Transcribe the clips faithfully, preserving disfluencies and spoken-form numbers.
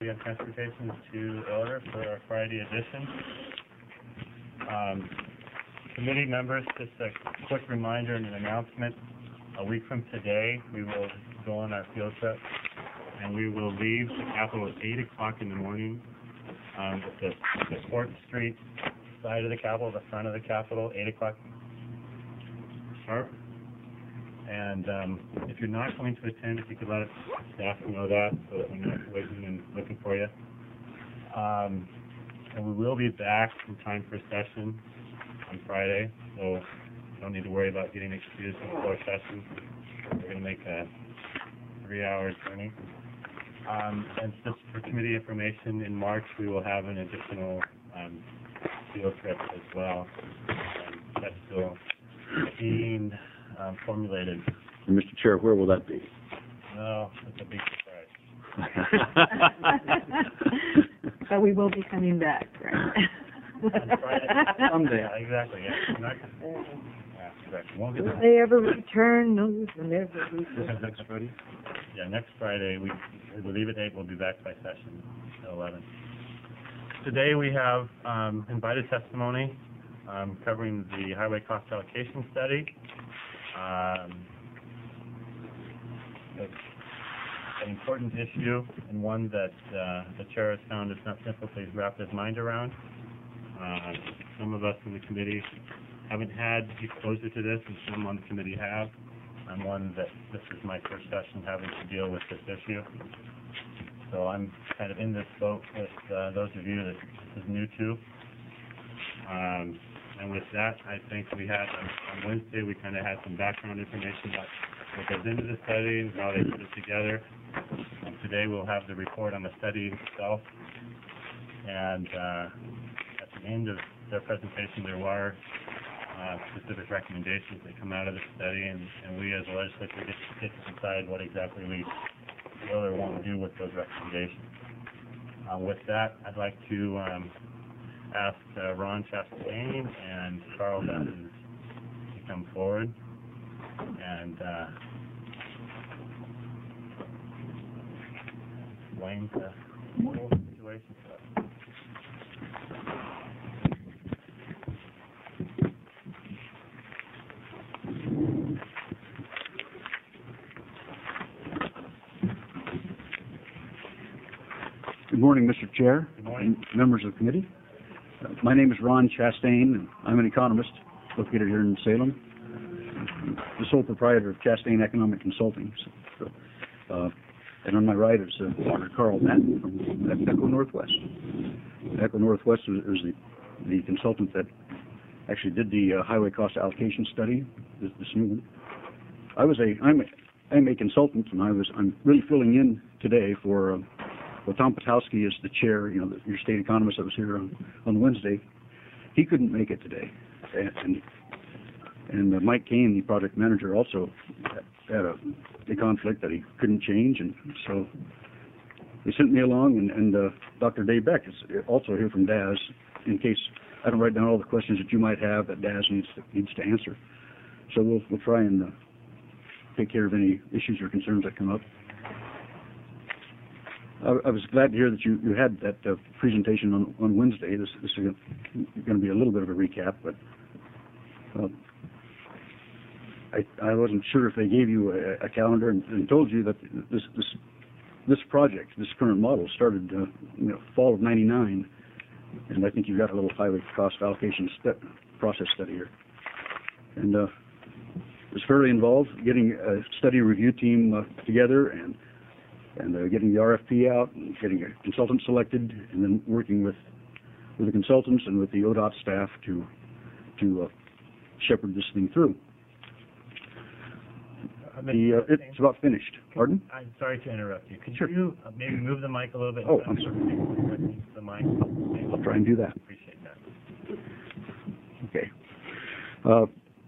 on transportation to order for our Friday edition. Um, committee members, just a quick reminder and an announcement. A week from today, we will go on our field trip, and we will leave the Capitol at eight o'clock in the morning. Um, at the, the Fourth Street side of the Capitol, the front of the Capitol, eight o'clock sharp. And um, if you're not going to attend, if you could let staff know that, so that we're not waiting and looking for you. Um, and we will be back in time for session on Friday, so you don't need to worry about getting excused before session. We're going to make a three-hour journey. Um, and just for committee information, in March we will have an additional um, field trip as well. And that's still being um, formulated. And Mister Chair, where will that be? No, it's a big surprise. But we will be coming back, right? On Friday. Someday. Yeah, exactly. Yeah. Not, yeah, exactly. Won't get Will they ever return? No, they'll never return. next Friday? Yeah, next Friday. We we leave at eight. We'll be back by session at eleven. Today we have um, invited testimony um, covering the highway cost allocation study. Um, it's an important issue and one that uh, the chair has found is not simple to wrap his mind around. Uh, some of us in the committee haven't had exposure to this, and some on the committee have. I'm one that this is my first session having to deal with this issue. So I'm kind of in this boat with uh, those of you that this is new to. Um, and with that, I think we had, on, on Wednesday, we kind of had some background information about what goes into the study and how they put it together. And today we'll have the report on the study itself. And uh, at the end of their presentation, there were uh, specific recommendations that come out of the study, and, and we as a legislature get, get to decide what exactly we will or won't do with those recommendations. Uh, with that, I'd like to um, ask uh, Ron Chastain and Carl Dutton to come forward and uh, explain the whole situation to us. Good morning, Mister Chair. Good morning. And members of the committee. Uh, my name is Ron Chastain, and I'm an economist located here in Salem. I'm the sole proprietor of Chastain Economic Consulting. So, uh, and on my right is uh, Doctor Carl Dutton from Echo Northwest. Echo Northwest is, is the, the consultant that actually did the uh, highway cost allocation study, this, this new one. I was a, I'm a, I'm a consultant, and I was, I'm really filling in today for uh, Well, Tom Potowski is the chair, you know, the, your state economist that was here on, on Wednesday. He couldn't make it today. And, and, and uh, Mike Kane, the project manager, also had a, a conflict that he couldn't change. And so they sent me along, and, and uh, Doctor Dave Beck is also here from D A S, in case I don't write down all the questions that you might have that D A S needs to, needs to answer. So we'll, we'll try and uh, take care of any issues or concerns that come up. I was glad to hear that you, you had that uh, presentation on, on Wednesday. This, this is going to be a little bit of a recap, but uh, I, I wasn't sure if they gave you a, a calendar and, and told you that this, this this project, this current model, started uh, you know, fall of ninety-nine, and I think you've got a little highway cost allocation step, process study here. And uh, was fairly involved getting a study review team uh, together and and uh, getting the R F P out and getting a consultant selected, and then working with with the consultants and with the O D O T staff to to uh, shepherd this thing through. Uh, the, uh, it's about finished. Pardon? I'm sorry to interrupt you. Could Sure. you uh, maybe move the mic a little bit? Oh, I'm sorry. Maybe the mic. Maybe. I'll try and do that. Appreciate that. Okay. Uh,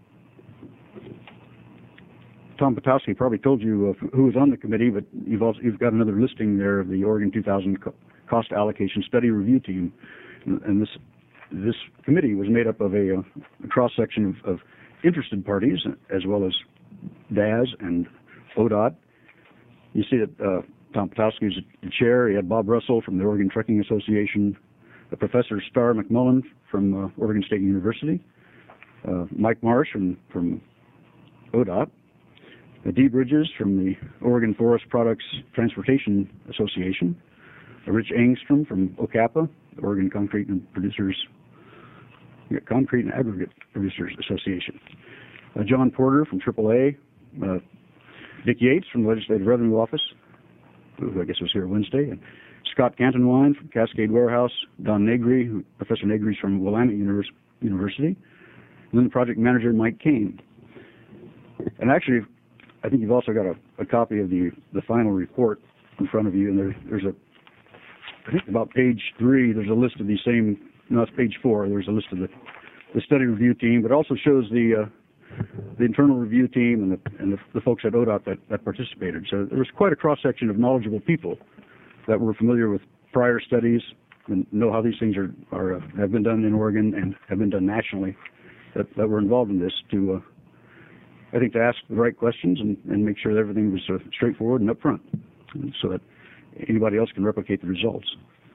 Tom Potowski probably told you uh, who was on the committee, but you've also you've got another listing there of the Oregon two thousand co Cost Allocation Study Review Team, and, and this this committee was made up of a, a cross section of, of interested parties, as well as D A S and O D O T. You see that uh, Tom Potowski is the chair. You had Bob Russell from the Oregon Trucking Association, uh, Professor Starr McMullen from uh, Oregon State University, uh, Mike Marsh from, from O D O T, uh, Dee Bridges from the Oregon Forest Products Transportation Association, uh, Rich Angstrom from O C A P A, Oregon Concrete and Producers, yeah, Concrete and Aggregate Producers Association, uh, John Porter from triple A, uh, Dick Yates from the Legislative Revenue Office, who I guess was here Wednesday, and Scott Cantonwine from Cascade Warehouse, Don Negri, who, Professor Negri's from Willamette Univers- University, and then the project manager, Mike Kane. And actually, I think you've also got a, a copy of the, the final report in front of you, and there, there's a, I think about page three, there's a list of these same, no, it's page four, there's a list of the, the study review team, but it also shows the, uh, the internal review team and the, and the, the folks at O D O T that, that participated. So there was quite a cross-section of knowledgeable people that were familiar with prior studies and know how these things are, are uh, have been done in Oregon and have been done nationally that, that were involved in this to, uh, I think, to ask the right questions and, and make sure that everything was uh, straightforward and upfront so that anybody else can replicate the results.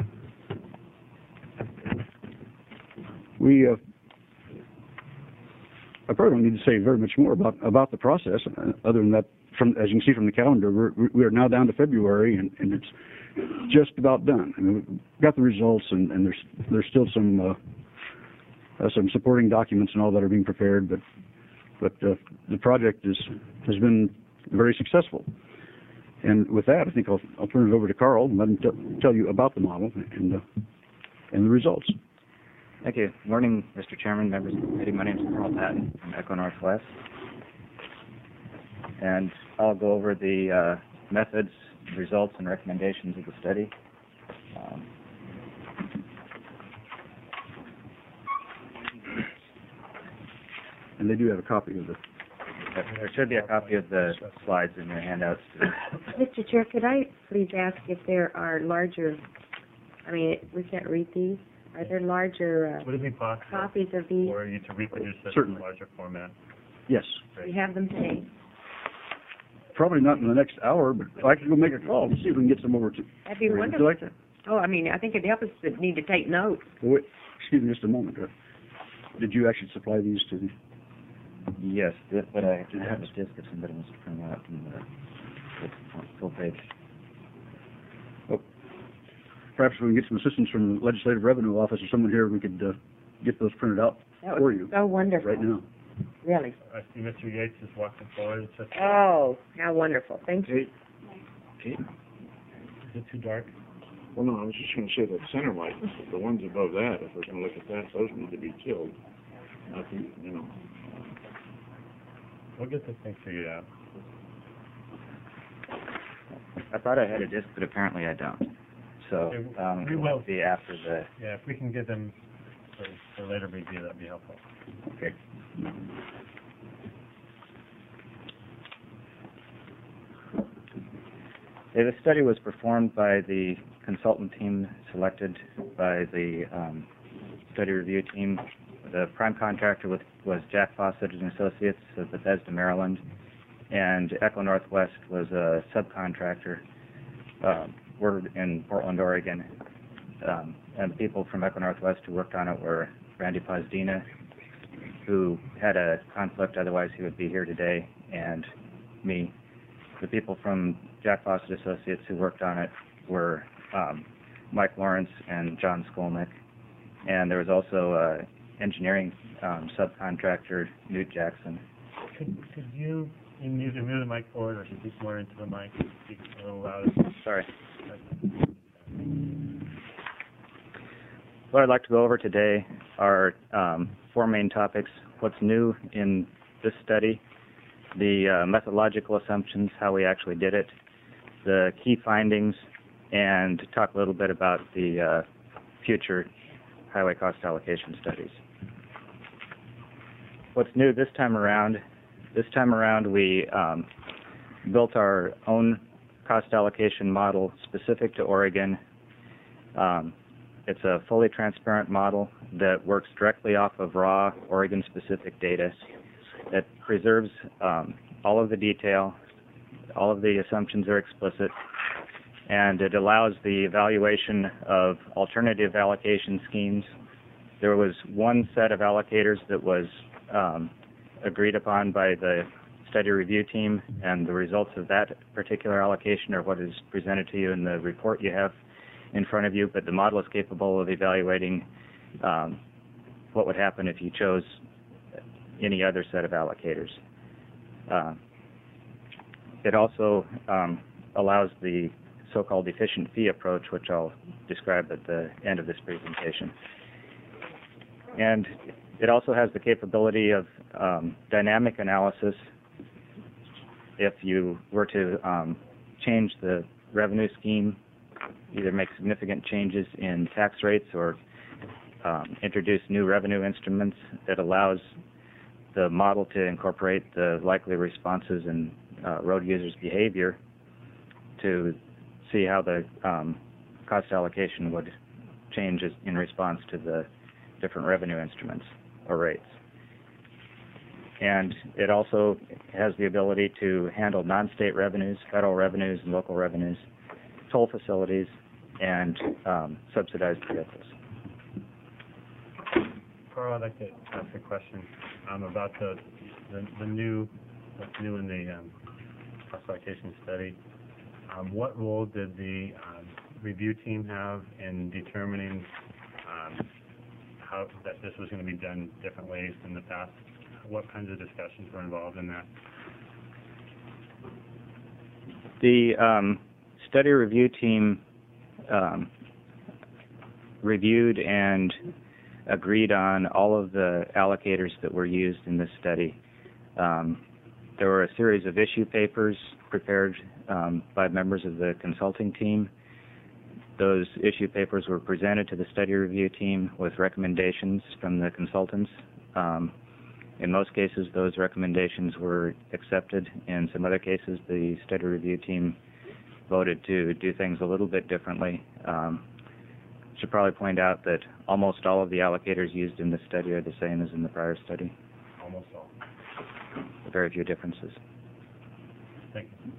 We uh, I probably don't need to say very much more about, about the process, uh, other than that, from, as you can see from the calendar, we're, we are now down to February, and, and it's just about done. I mean, we've got the results, and, and there's there's still some uh, uh, some supporting documents and all that are being prepared, but but uh, the project is has been very successful. And with that, I think I'll I'll turn it over to Carl and let him t- tell you about the model and uh, and the results. Thank you. Morning, Mister Chairman, members of the committee. My name is Carl Patton from Echo Northwest. And I'll go over the uh, methods, results, and recommendations of the study. Um, and they do have a copy of the... There should be a copy of the slides in your handouts. Mister Chair, could I please ask if there are larger, I mean, we can't read these. Are there larger uh, Would it be possible copies of these? for you to reproduce this in Certainly. a larger format? Yes. Do you have them today? Probably not in the next hour, but I can go make a call to see if we can get some over to... That'd be Would you wonderful. like that? Oh, I mean, I think it'd help us that need to take notes. Well, wait, excuse me just a moment. Uh, did you actually supply these to the... Yes, th- but I do have a disk if somebody wants to print out from the full- full page. Oh, perhaps we can get some assistance from the Legislative Revenue Office or someone here, we could uh, get those printed out That for would you be so wonderful. right now. Really. I see Mister Yates is walking forward. It's just, Oh, how wonderful. Thank you. is it too dark? Well, no, I was just going to say that center light, the ones above that, if we're going to look at that, those need to be killed. Not the, you know, We'll get this thing figured out. I thought I had a disk, but apparently I don't. So Okay, um, we it will. will be after the... Yeah, if we can get them for, for later review, that'd be helpful. Okay. Yeah, the study was performed by the consultant team selected by the um, study review team. The prime contractor was, was Jack Fawcett and Associates of Bethesda, Maryland, and Echo Northwest was a subcontractor. Uh, we're in Portland, Oregon, um, and the people from Echo Northwest who worked on it were Randy Pozdina, who had a conflict, otherwise he would be here today, and me. The people from Jack Fawcett Associates who worked on it were um, Mike Lawrence and John Skolnick, and there was also uh, engineering um, subcontractor Newt Jackson. Could, could you either move the mic forward or speak more into the mic, speak a little louder? Sorry. What I'd like to go over today are um, four main topics: what's new in this study, the uh, methodological assumptions, how we actually did it, the key findings, and talk a little bit about the uh, future highway cost allocation studies. What's new this time around? This time around we um, built our own cost allocation model specific to Oregon. Um, it's a fully transparent model that works directly off of raw Oregon-specific data. That preserves um, all of the detail, all of the assumptions are explicit, and it allows the evaluation of alternative allocation schemes. There was one set of allocators that was um, agreed upon by the study review team, and the results of that particular allocation are what is presented to you in the report you have in front of you, but the model is capable of evaluating um, what would happen if you chose any other set of allocators. Uh, it also um, allows the so-called efficient fee approach, which I'll describe at the end of this presentation. And it also has the capability of um, dynamic analysis if you were to um, change the revenue scheme, either make significant changes in tax rates or um, introduce new revenue instruments. That allows the model to incorporate the likely responses in uh, road users' behavior to see how the um, cost allocation would change as- in response to the different revenue instruments or rates. And it also has the ability to handle non-state revenues, federal revenues, and local revenues, toll facilities, and um, subsidized vehicles. Carl, I'd like to ask a question um, about the, the the new what's new in the um, cost allocation study. Um, what role did the um, review team have in determining um, how that this was going to be done different ways than the past? What kinds of discussions were involved in that? The um, study review team um, reviewed and agreed on all of the allocators that were used in this study. Um, there were a series of issue papers prepared um, by members of the consulting team. Those issue papers were presented to the study review team with recommendations from the consultants. Um, in most cases, those recommendations were accepted. In some other cases, the study review team voted to do things a little bit differently. Um, should probably point out that almost all of the allocators used in this study are the same as in the prior study. Almost all. Very few differences. Thank you.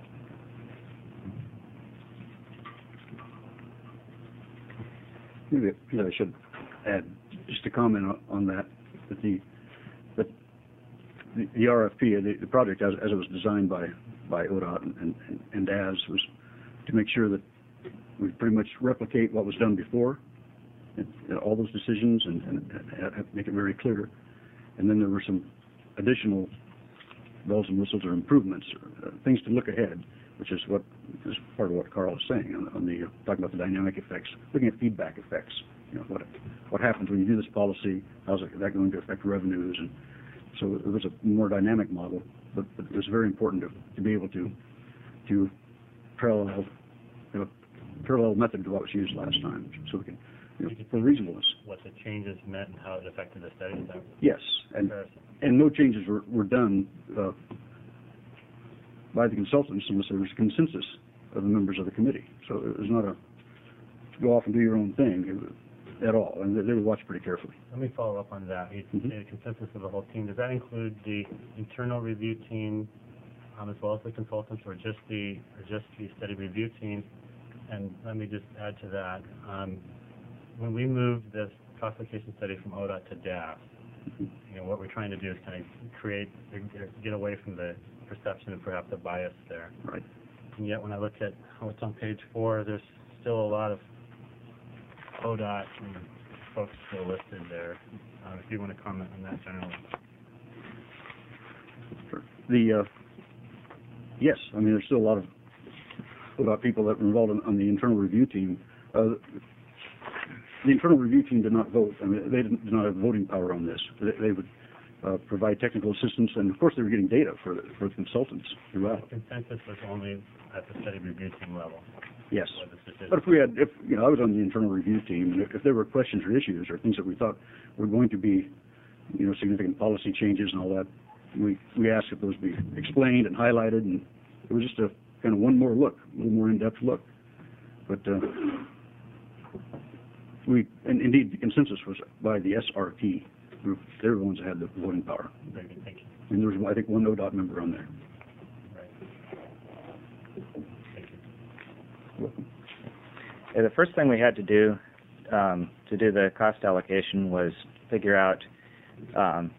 Maybe, maybe I should add just a comment on, on that, that the, that the, the R F P, the, the project as, as it was designed by, by O D O T and, and, and D A S was to make sure that we pretty much replicate what was done before, and, and all those decisions, and, and, and have, make it very clear. And then there were some additional bells and whistles or improvements, or, uh, things to look ahead, which is what is part of what Carl is saying on, on the uh, talking about the dynamic effects, looking at feedback effects. You know, what what happens when you do this policy? How's it, that going to affect revenues? And so it was a more dynamic model, but, but it was very important to, to be able to to parallel you know, parallel method to what was used last time, so we can you know, for reasonableness. What the changes meant and how it affected the study? Is that Yes, and comparison? and no changes were were done uh, by the consultants unless there was a consensus of the members of the committee. So it was not a go off and do your own thing it, at all, and they, they were watched pretty carefully. Let me follow up on that. You Mhm. say the consensus of the whole team. Does that include the internal review team um, as well as the consultants, or just the or just the study review team? And let me just add to that. Um, when we moved this cost allocation study from O D O T to D A S, you know, what we're trying to do is kind of create, or get away from the perception and perhaps the bias there. Right. And yet, when I look at what's on page four, there's still a lot of O D O T and folks still listed there. Uh, if you want to comment on that generally. Sure. The uh, yes, I mean there's still a lot of O D O T people that were involved in, on the internal review team. Uh, the internal review team did not vote. I mean, they didn't, did not have voting power on this. They, they would uh, provide technical assistance, and of course they were getting data for the, for the consultants throughout. The consensus was only at the study review team level. Yes. where this decision- But if we had, if, you know, I was on the internal review team, and if, if there were questions or issues or things that we thought were going to be, you know, significant policy changes and all that, we, we asked if those be explained and highlighted, and it was just a kind of one more look, a little more in-depth look. But, uh, we, and indeed, the consensus was by the S R T group. They were the ones that had the voting power. Very good, thank you. And there was, I think, one O D O T member on there. Right. Thank you. Okay, the first thing we had to do um, to do the cost allocation was figure out um,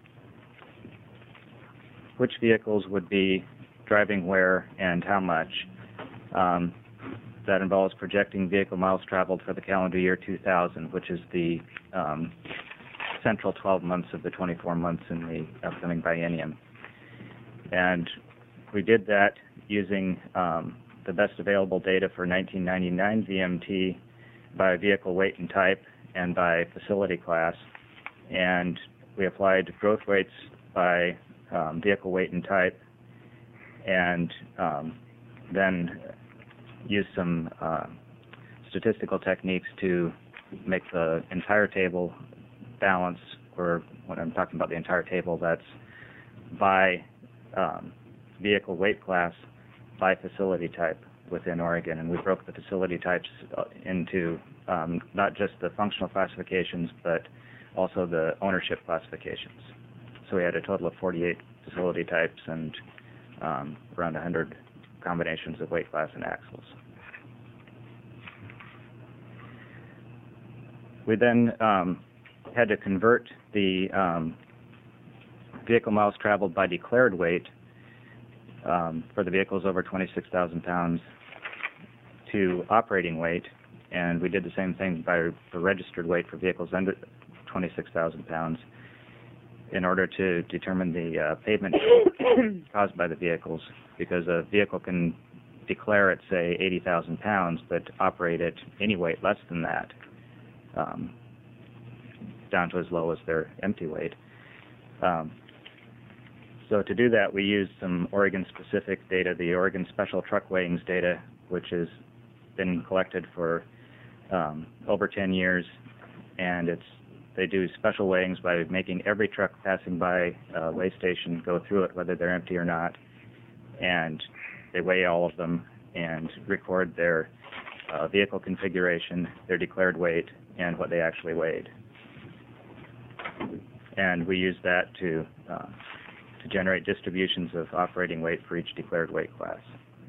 which vehicles would be driving where and how much. Um, that involves projecting vehicle miles traveled for the calendar year two thousand, which is the um, central twelve months of the twenty-four months in the upcoming biennium. And we did that using um, the best available data for nineteen ninety-nine V M T by vehicle weight and type and by facility class. And we applied growth weights by um, vehicle weight and type, and um, then used some uh, statistical techniques to make the entire table balance, or when I'm talking about the entire table, that's by um, vehicle weight class by facility type within Oregon. And we broke the facility types into um, not just the functional classifications, but also the ownership classifications. So we had a total of forty-eight facility types and um, around one hundred combinations of weight class and axles. We then um, had to convert the um, vehicle miles traveled by declared weight um, for the vehicles over twenty-six thousand pounds to operating weight, and we did the same thing by the registered weight for vehicles under twenty-six thousand pounds in order to determine the uh, pavement caused by the vehicles, because a vehicle can declare at, say, eighty thousand pounds, but operate at any weight less than that, um, down to as low as their empty weight. Um, so to do that, we used some Oregon-specific data, the Oregon Special Truck Weighings data, which has been collected for um, over ten years, and it's they do special weighings by making every truck passing by a weigh station go through it, whether they're empty or not, and they weigh all of them and record their uh, vehicle configuration, their declared weight, and what they actually weighed. And we use that to uh, to generate distributions of operating weight for each declared weight class.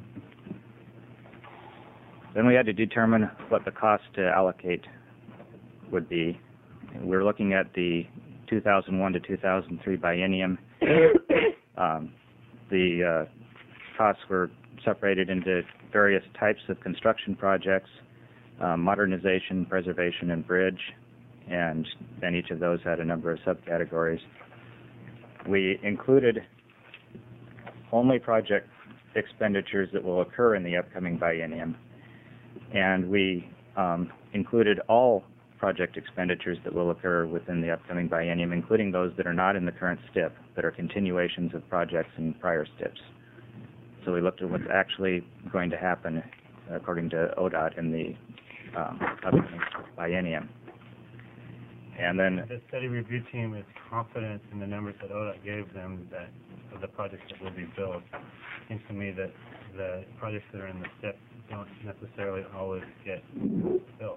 Then we had to determine what the cost to allocate would be. We're looking at the two thousand one to two thousand three biennium. Um, the uh, costs were separated into various types of construction projects, uh, modernization, preservation, and bridge, and then each of those had a number of subcategories. We included only project expenditures that will occur in the upcoming biennium, and we um, included all project expenditures that will occur within the upcoming biennium, including those that are not in the current S T I P, that are continuations of projects in prior S T I Ps. So we looked at what's actually going to happen according to O D O T in the um, upcoming biennium. And then the study review team is confident in the numbers that O D O T gave them that of the projects that will be built. It seems to me that the projects that are in the S T I P don't necessarily always get built.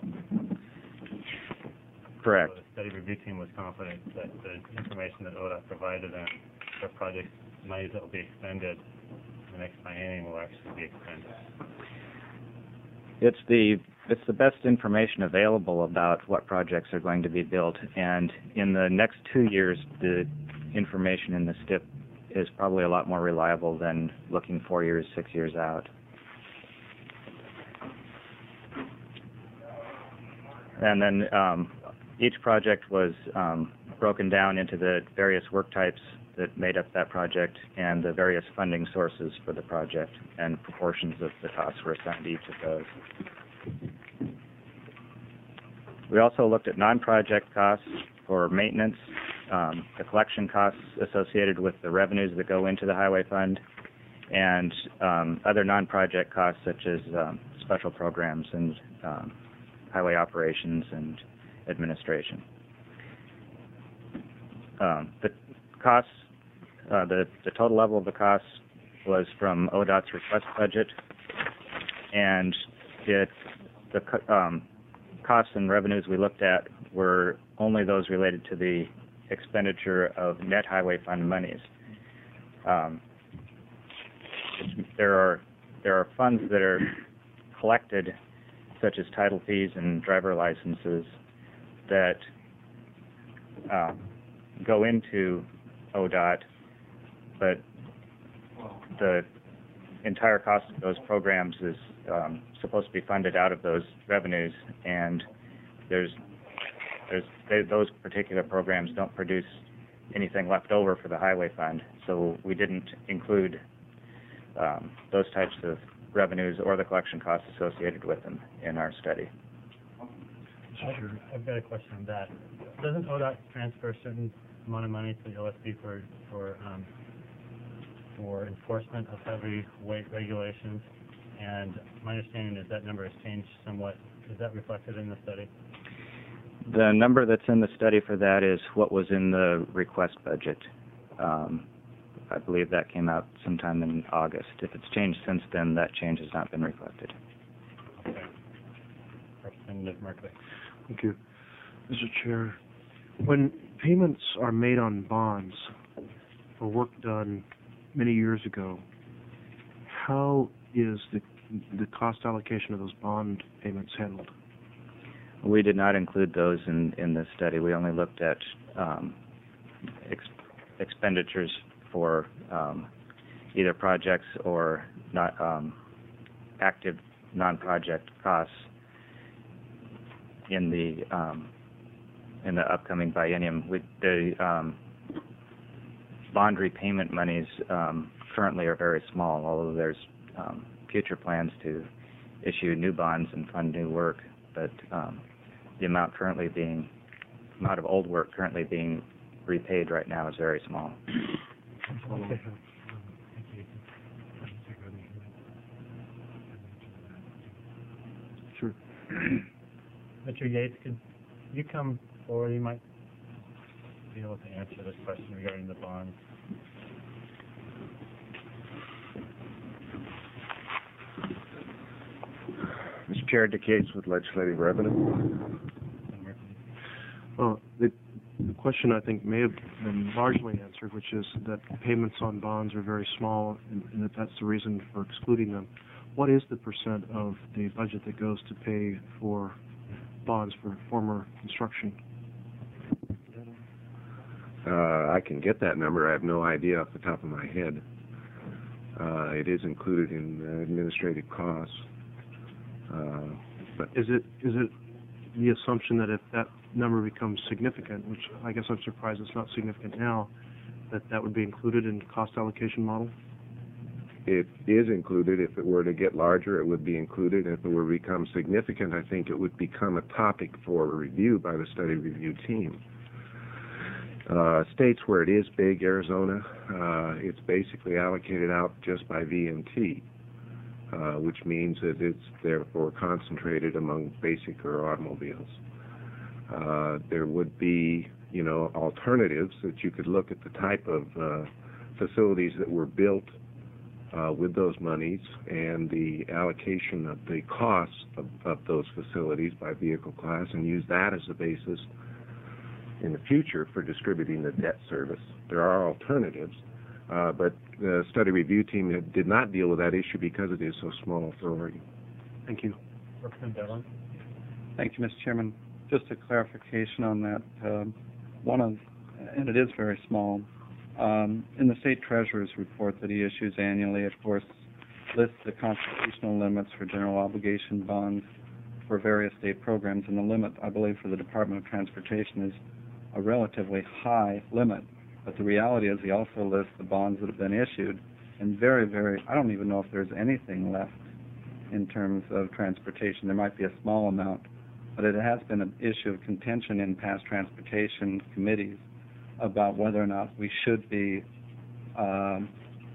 correct. So the study review team was confident that the information that O D O T provided them for projects, money that will be expended in the next biennium will actually be expended. It's the it's the best information available about what projects are going to be built, and in the next two years, the information in the S T I P is probably a lot more reliable than looking four years, six years out. And then um, each project was um, broken down into the various work types that made up that project and the various funding sources for the project, and proportions of the costs were assigned to each of those. We also looked at non-project costs for maintenance, um, the collection costs associated with the revenues that go into the highway fund, and um, other non-project costs such as um, special programs and um, highway operations and administration. Um, the costs, uh, the, the total level of the costs was from O D O T's request budget, and it, the um, costs and revenues we looked at were only those related to the expenditure of net highway fund monies. Um, there are there are funds that are collected such as title fees and driver licenses that uh, go into O D O T, but the entire cost of those programs is um, supposed to be funded out of those revenues, and there's there's they, those particular programs don't produce anything left over for the highway fund, so we didn't include um, those types of revenues or the collection costs associated with them in our study. I've- I've got a question on that. Doesn't O D O T transfer a certain amount of money to the O S B for, for, um, for enforcement of heavy weight regulations? And my understanding is that number has changed somewhat. Is that reflected in the study? The number that's in the study for that is what was in the request budget. Um, I believe that came out sometime in August. If it's changed since then, that change has not been reflected. Okay. Representative Merkley. Thank you. Mister Chair, when payments are made on bonds for work done many years ago, how is the the cost allocation of those bond payments handled? We did not include those in, in this study. We only looked at um, ex expenditures for um, either projects or not um, active non-project costs in the um, in the upcoming biennium. We, the um, bond repayment monies um, currently are very small, although there's um, future plans to issue new bonds and fund new work, but um, the amount currently being, amount of old work currently being repaid right now is very small. Okay. Sure. Mister Yates, could you come forward? You might be able to answer this question regarding the bonds. Mister Chair, Dick Yates with Legislative Revenue. Well, the, the question I think may have been largely answered, which is that payments on bonds are very small, and, and that that's the reason for excluding them. What is the percent of the budget that goes to pay for bonds for former construction? Uh, I can get that number. I have no idea off the top of my head. Uh, it is included in uh, administrative costs. Uh, but Is it is it the assumption that if that number becomes significant, which I guess I'm surprised it's not significant now, that that would be included in the cost allocation model? it is included. If it were to get larger, it would be included. If it were to become significant, I think it would become a topic for review by the study review team. Uh, states where it is big, Arizona, uh, it's basically allocated out just by V M T, uh, which means that it's therefore concentrated among basic or automobiles. Uh, there would be, you know, alternatives that you could look at the type of uh, facilities that were built uh, with those monies and the allocation of the costs of, of those facilities by vehicle class and use that as a basis in the future for distributing the debt service. There are alternatives, uh, but the study review team did not deal with that issue because it is so small authority. Thank you. Representative Devlin? Thank you, Mister Chairman. Just a clarification on that. Um, one of, and it is very small, um, in the state treasurer's report that he issues annually, of course, lists the constitutional limits for general obligation bonds for various state programs, and the limit, I believe, for the Department of Transportation is a relatively high limit. But the reality is he also lists the bonds that have been issued, and very, very, I don't even know if there's anything left in terms of transportation. There might be a small amount, but it has been an issue of contention in past transportation committees about whether or not we should be, um,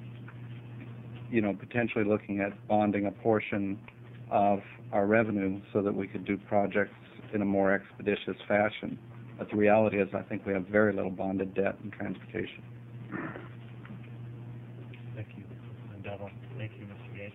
you know, potentially looking at bonding a portion of our revenue so that we could do projects in a more expeditious fashion. But the reality is I think we have very little bonded debt in transportation. Thank you, Representative Devlin. Thank you, Mister Yates.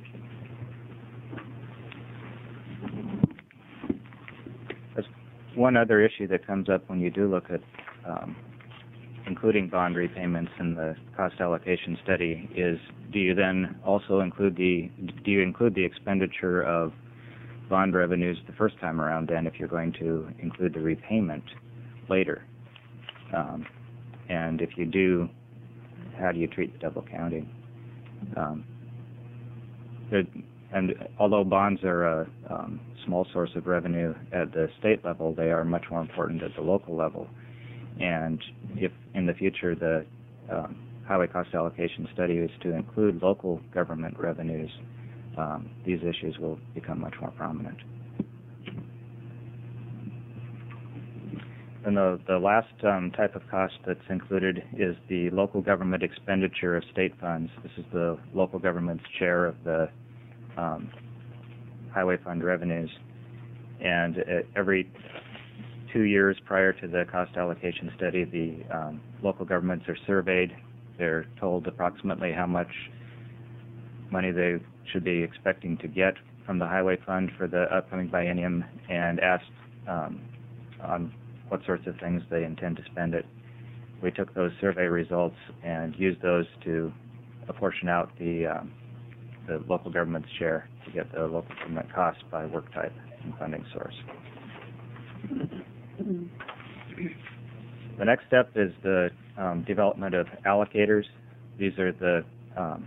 There's one other issue that comes up when you do look at um, including bond repayments in the cost allocation study is, do you then also include the, do you include the expenditure of bond revenues the first time around than if you're going to include the repayment later. Um, and if you do, how do you treat the double counting? Um, the, and although bonds are a um, small source of revenue at the state level, they are much more important at the local level. And if in the future the um, highway cost allocation study is to include local government revenues, um, these issues will become much more prominent. And the, the last um, type of cost that's included is the local government expenditure of state funds. This is the local government's share of the um, highway fund revenues. And uh, every two years prior to the cost allocation study, the um, local governments are surveyed. They're told approximately how much money they should be expecting to get from the highway fund for the upcoming biennium, and asked um, on what sorts of things they intend to spend it. We took those survey results and used those to apportion out the, um, the local government's share to get the local government cost by work type and funding source. The next step is the um, development of allocators. These are the um,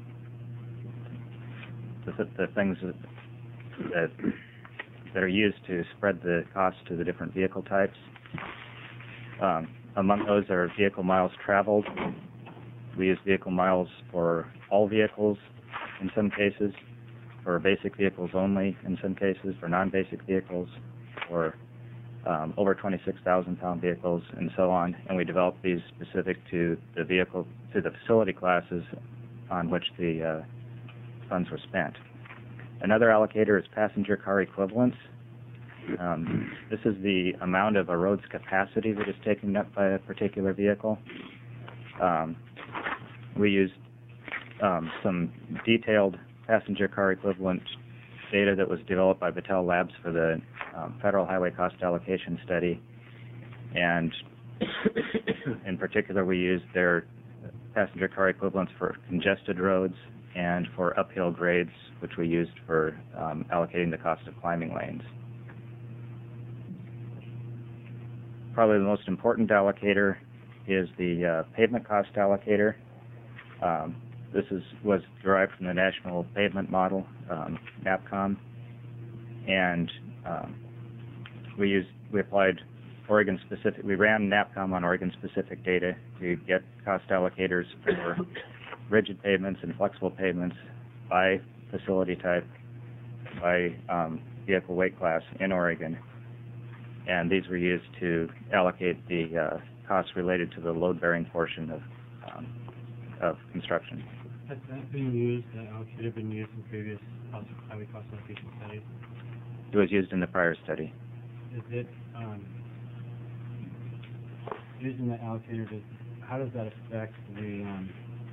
the, the things that, that that are used to spread the cost to the different vehicle types. Um, among those are vehicle miles traveled. We use vehicle miles for all vehicles in some cases, for basic vehicles only in some cases, for non-basic vehicles, for um, over twenty-six thousand pound vehicles, and so on. And we develop these specific to the vehicle, to the facility classes on which the uh, funds were spent. Another allocator is passenger car equivalents. Um, this is the amount of a road's capacity that is taken up by a particular vehicle. Um, we used um, some detailed passenger car equivalent data that was developed by Battelle Labs for the um, Federal Highway Cost Allocation Study, and in particular we used their passenger car equivalents for congested roads and for uphill grades, which we used for um, allocating the cost of climbing lanes. Probably the most important allocator is the uh, pavement cost allocator. Um, this is was derived from the National Pavement Model, um, NAPCOM, and um, we used we applied Oregon specific. We ran NAPCOM on Oregon specific data to get cost allocators for rigid pavements and flexible pavements by facility type, by um, vehicle weight class in Oregon. And these were used to allocate the uh, costs related to the load-bearing portion of um, of construction. Has that been used, that allocator been used in previous cost, highway cost allocation studies? It was used in the prior study. Is it, um, using that allocator, does, how does that affect the, um,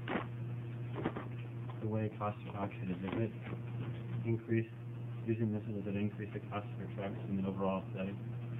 the way costs are allocated? Does it increase, using this, does it increase the cost for trucks in the overall study?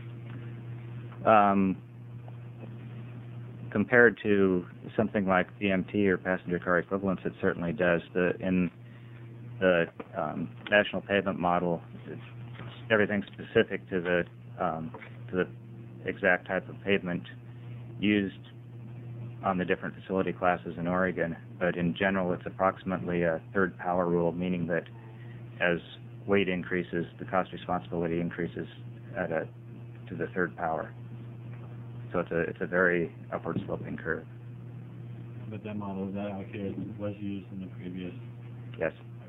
Um, compared to something like B M T or passenger car equivalents, it certainly does. The in the um, National Pavement Model, it's everything specific to the um, to the exact type of pavement used on the different facility classes in Oregon. But in general, it's approximately a third power rule, meaning that as weight increases, the cost responsibility increases at a to the third power. So it's a it's a very upward sloping curve. But that model, that allocator was used in the previous. Yes.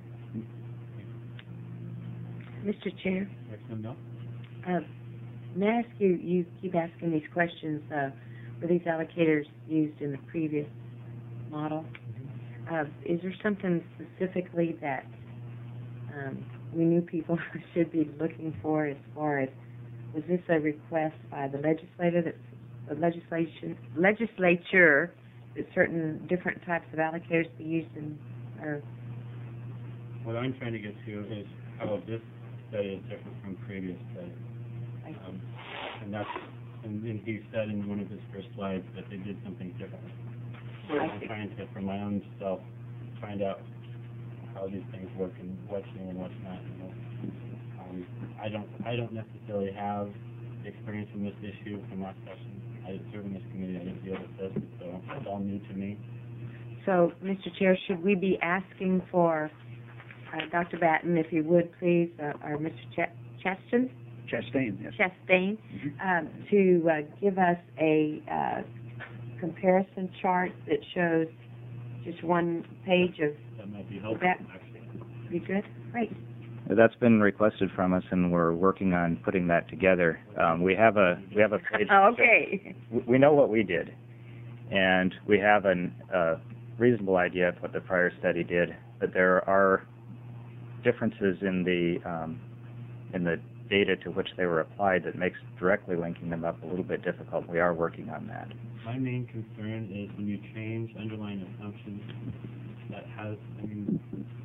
Mister Chair, Excellent, no? uh, may I ask you, you keep asking these questions, uh, were these allocators used in the previous model? Uh, is there something specifically that um, we knew people should be looking for as far as, was this a request by the legislator that the legislation legislature that certain different types of allocators be used in, or What I'm trying to get to is how this study is different from previous studies. Um, and that's, and then he said in one of his first slides that they did something different. So I'm trying to, for my own self, find out how these things work and what's new and what's not. You know, um, I don't, I don't necessarily have experience in this issue from last session. I didn't serve in this committee, I didn't deal with this, so it's all new to me. So, Mister Chair, should we be asking for uh, Doctor Batten, if you would please, uh, or Mister Ch- Chastain? Chastain, yes. Chastain, um, to uh, give us a uh, comparison chart that shows just one page of That might be helpful, that. actually. Be good? Great. That's been requested from us, and we're working on putting that together. Um, we have a we have a page. Okay. We- We know what we did, and we have a uh, reasonable idea of what the prior study did. But there are differences in the um, in the data to which they were applied that makes directly linking them up a little bit difficult. We are working on that. My main concern is when you change underlying assumptions, that has, I mean,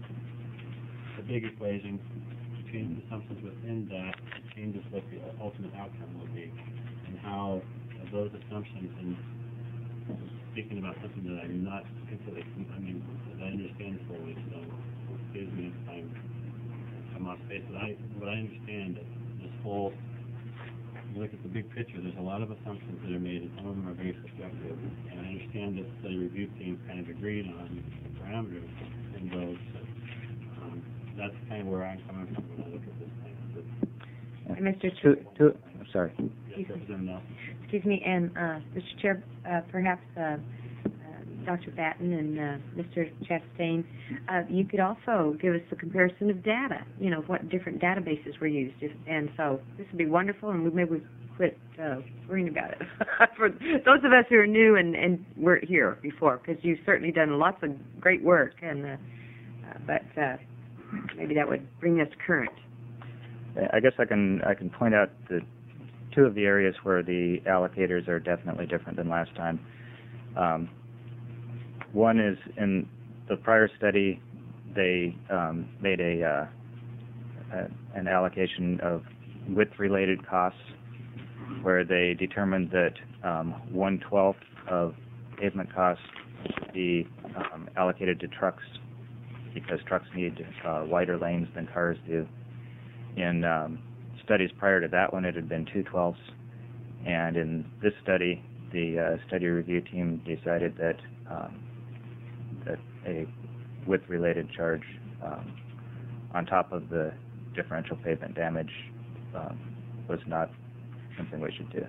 the big equation, you change the assumptions within that, it changes what the ultimate outcome will be, and how those assumptions, and speaking about something that I'm not completely, I mean, that I understand fully, so excuse me if I'm, I'm off base, but I, what I understand, that this whole, you look at the big picture, there's a lot of assumptions that are made, and some of them are very subjective, and I understand that the review team kind of agreed on the parameters in those, so, um, that's kind of where I'm coming from when I look at this thing. But, And Mister Two, Chair, two, I'm sorry. yes, Representative Nelson. excuse me, and uh, Mister Chair, uh, perhaps uh, uh, Doctor Batten and uh, Mister Chastain, uh, you could also give us a comparison of data, you know, what different databases were used. If, and so this would be wonderful, and we maybe we quit uh, worrying about it. For those of us who are new and, and weren't here before, because you've certainly done lots of great work, and uh, uh, but uh, maybe that would bring us current. I guess I can I can point out the two of the areas where the allocators are definitely different than last time. Um, one is in the prior study, they um, made a, uh, a an allocation of width-related costs, where they determined that um, one twelfth of pavement costs should be um, allocated to trucks, because trucks need uh, wider lanes than cars do. In um, studies prior to that one, it had been two twelfths, and in this study, the uh, study review team decided that um, that a width-related charge um, on top of the differential pavement damage um, was not something we should do.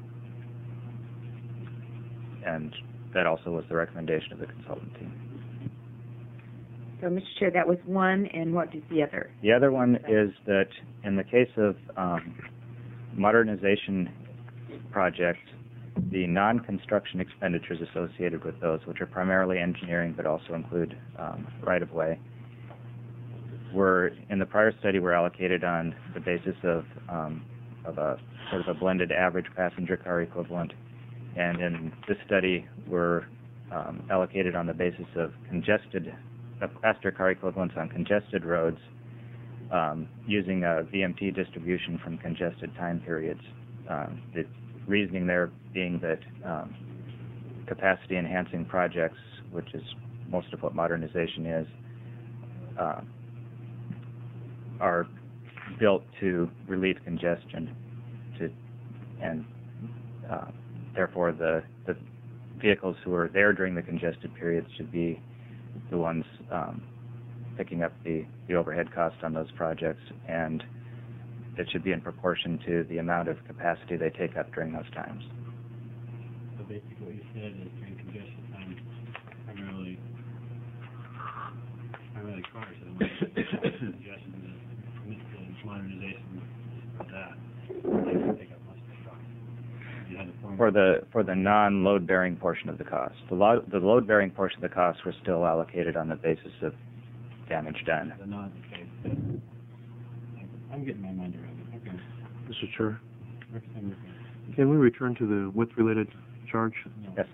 And that also was the recommendation of the consultant team. So, Mister Chair, that was one, and what is the other? The other one is that in the case of um, modernization projects, the non-construction expenditures associated with those, which are primarily engineering but also include um, right-of-way, were, in the prior study, were allocated on the basis of um, of a sort of a blended average passenger car equivalent, and in this study were um, allocated on the basis of congested of passenger car equivalents on congested roads, um, using a V M T distribution from congested time periods. Um, the reasoning there being that um, capacity enhancing projects, which is most of what modernization is, uh, are built to relieve congestion, to, and uh, therefore the, the vehicles who are there during the congested periods should be the ones um, picking up the, the overhead cost on those projects, and it should be in proportion to the amount of capacity they take up during those times. So basically what you said is during congestion time, primarily, primarily cars, and when congestion is, the modernization of that, they can take up much of the cost. You had a form- For the for the non-load bearing portion of the cost, the, lo- the load bearing portion of the cost were still allocated on the basis of damage done. The non, okay. I'm getting my mind around it. Okay. Mister Chair, Representative, can we return to the width-related charge? no. Yes.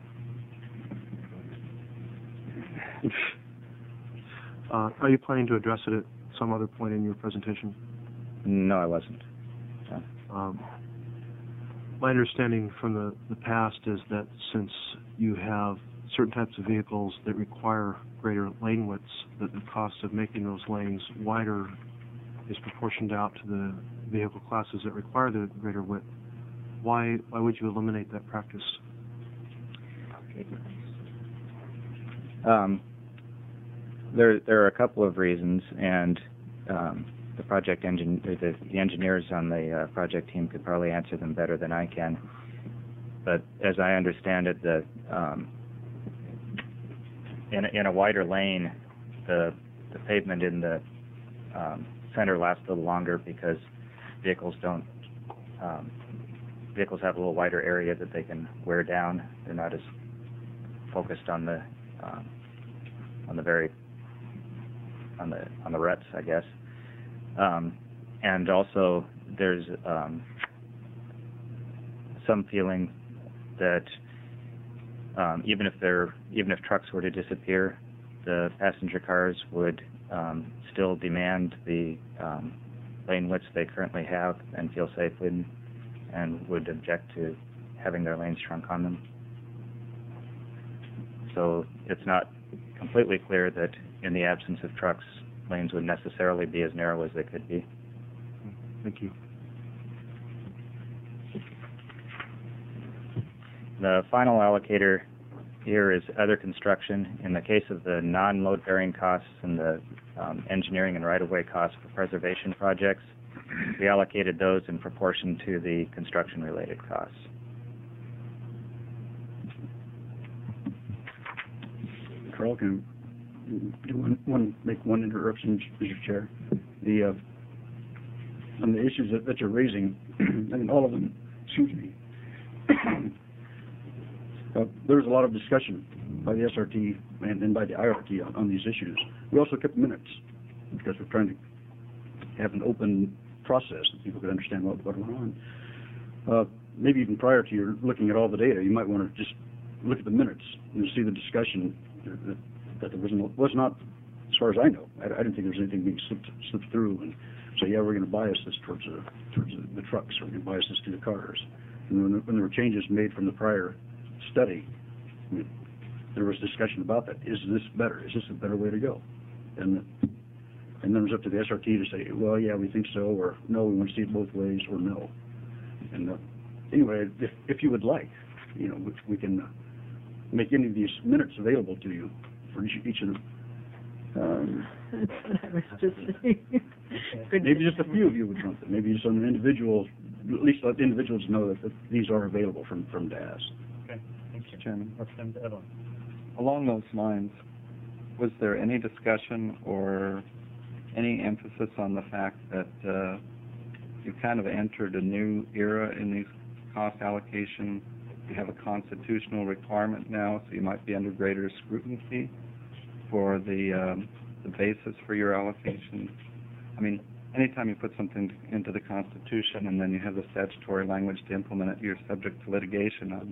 Uh, are you planning to address it at some other point in your presentation? No, I wasn't. Um, my understanding from the, the past is that since you have certain types of vehicles that require greater lane widths, that the cost of making those lanes wider is proportioned out to the vehicle classes that require the greater width, why why would you eliminate that practice? Um, there there are a couple of reasons, and um, the project engine or the, the engineers on the uh, project team could probably answer them better than I can. But as I understand it, the um, in a, in a wider lane, the the pavement in the um, center lasts a little longer because vehicles don't um, vehicles have a little wider area that they can wear down. They're not as focused on the um, on the very on the on the ruts, I guess. Um, and also, there's um, some feeling that um, even if they're even if trucks were to disappear, the passenger cars would um, still demand the um, lane widths they currently have and feel safe in, and would object to having their lanes shrunk on them. So it's not completely clear that in the absence of trucks, lanes would necessarily be as narrow as they could be. Thank you. The final allocator here is other construction. In the case of the non-load-bearing costs and the um, engineering and right-of-way costs for preservation projects, we allocated those in proportion to the construction-related costs. Carl, can do one, one make one interruption, Mister Chair? The uh, on the issues that, that you're raising, I mean, all of them. Excuse me. uh, there was a lot of discussion by the S R T and, and by the I R T on, on these issues. We also kept minutes because we're trying to have an open process that people could understand what, what went on. Uh, maybe even prior to your looking at all the data, you might want to just look at the minutes and see the discussion that, that there was, no, was not, as far as I know, I, I didn't think there was anything being slipped, slipped through and say, yeah, we're going to bias this towards the, towards the, the trucks, or we're going to bias this to the cars. And when, when there were changes made from the prior study, I mean, there was discussion about that. Is this better? Is this a better way to go? And and then it was up to the S R T to say, well, yeah, we think so, or no, we want to see it both ways, or no. And uh, anyway, if if you would like, you know, we, we can uh, make any of these minutes available to you for each, each of them. Um, That's what I was just saying. maybe just a few of you would want them. Maybe just an individual, at least let individuals know that, that these are available from, from D A S. Okay, thank you. Mister Chairman, Representative Edelin. along those lines, was there any discussion or any emphasis on the fact that uh, you kind of entered a new era in these cost allocation? You have a constitutional requirement now, so you might be under greater scrutiny for the um, the basis for your allocation. I mean, anytime you put something into the Constitution and then you have the statutory language to implement it, you're subject to litigation on.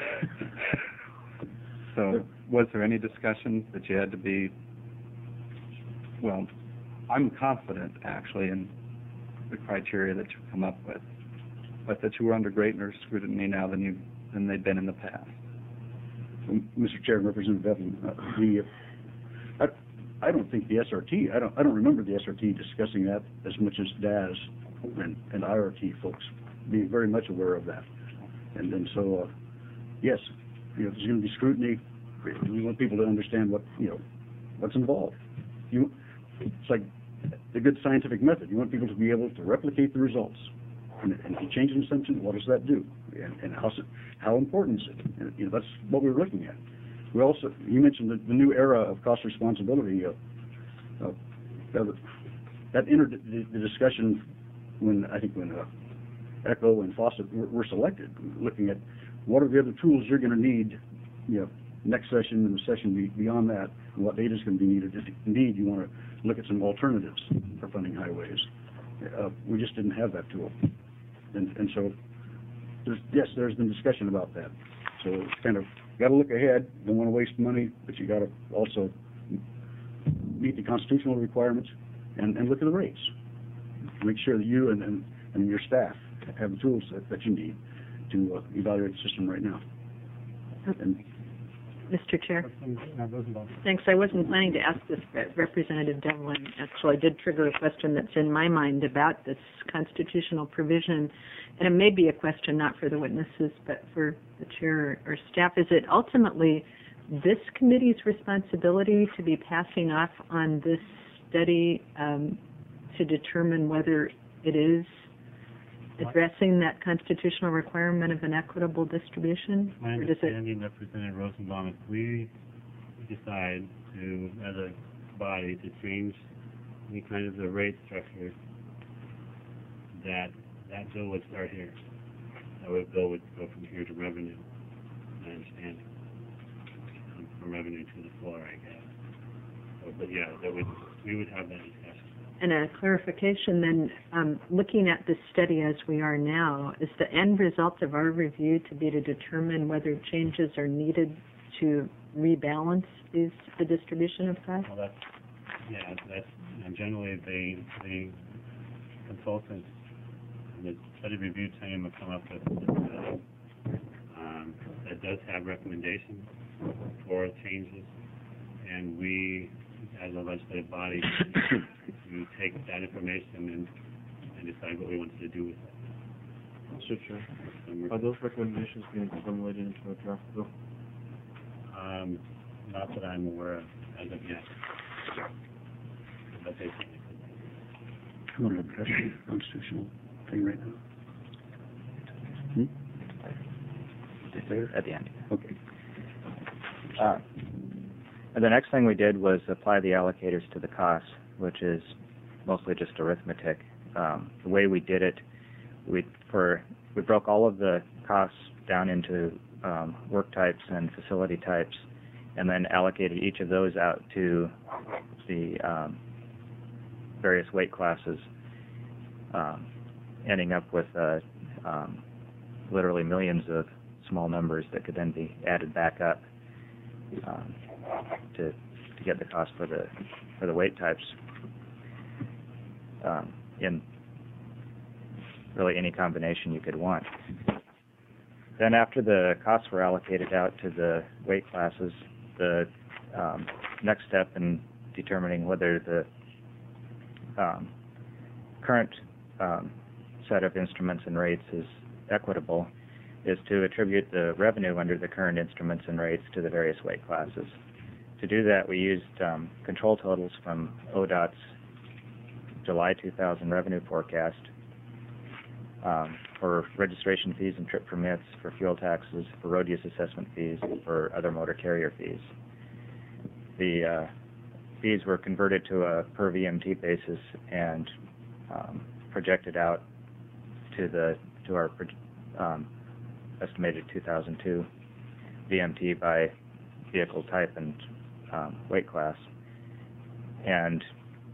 So, was there any discussion that you had to be? Well, I'm confident actually in the criteria that you've come up with, but that you were under greater scrutiny now than you than they'd been in the past. Mister Chair, Representative Evan, uh, the I, I don't think the S R T. I don't. I don't remember the S R T discussing that as much as D A S and, and I R T folks being very much aware of that. And then so, uh, yes, you know, there's going to be scrutiny. We want people to understand what you know, what's involved. You, it's like the good scientific method. You want people to be able to replicate the results. And, and if you change an assumption, what does that do? And, and how how important is it? And, you know, that's what we're looking at. We also, you mentioned the, the new era of cost responsibility. Uh, uh, that, that entered the, the discussion when I think when uh, ECHO and Fawcett were, were selected, looking at what are the other tools you're going to need, you know, next session and the session be, beyond that, and what data is going to be needed. If indeed you want to look at some alternatives for funding highways, uh, we just didn't have that tool, and and so there's, yes, there's been discussion about that. So it's kind of got to look ahead. Don't want to waste money, but you got to also meet the constitutional requirements and, and look at the rates. Make sure that you and, and, and your staff have the tools that, that you need to uh, evaluate the system right now. And Mister Chair. Uh, Rosenbaum. Thanks. I wasn't planning to ask this, but Representative Devlin actually did trigger a question that's in my mind about this constitutional provision, and it may be a question not for the witnesses, but for the chair or staff. Is it ultimately this committee's responsibility to be passing off on this study um, to determine whether it is addressing that constitutional requirement of an equitable distribution? My Or does it? understanding, Representative Rosenbaum, if we decide to, as a body, to change any kind of the rate structure, that that bill would start here. That would, bill would go from here to revenue, my understanding. Um, from revenue to the floor, I guess. So, but yeah, that would, we would have that discussion. And a clarification then, um, looking at this study as we are now, is the end result of our review to be to determine whether changes are needed to rebalance these, the distribution of costs? Well, that's, yeah, that's, you know, generally the, the consultants and the study review team will come up with a study um, that does have recommendations for changes, and we, as a legislative body, to take that information and, and decide what we wanted to do with it. Mister Chair, are those recommendations being formulated into a draft bill? Um, not that I'm aware of as of yet. But they certainly could be. I'm going to address the constitutional thing right now. Hmm? There? At the end. Okay. Uh, and the next thing we did was apply the allocators to the costs, which is mostly just arithmetic. Um, the way we did it, we for we broke all of the costs down into um, work types and facility types, and then allocated each of those out to the um, various weight classes, um, ending up with uh, um, literally millions of small numbers that could then be added back up um, to to get the cost for the for the weight types um, in really any combination you could want. Then after the costs were allocated out to the weight classes, the um, next step in determining whether the um, current um, set of instruments and rates is equitable is to attribute the revenue under the current instruments and rates to the various weight classes. To do that, we used um, control totals from O D O T's July two thousand revenue forecast um, for registration fees and trip permits, for fuel taxes, for road use assessment fees, for other motor carrier fees. The uh, fees were converted to a per V M T basis and um, projected out to the to our um, estimated two thousand two V M T by vehicle type and um, weight class. And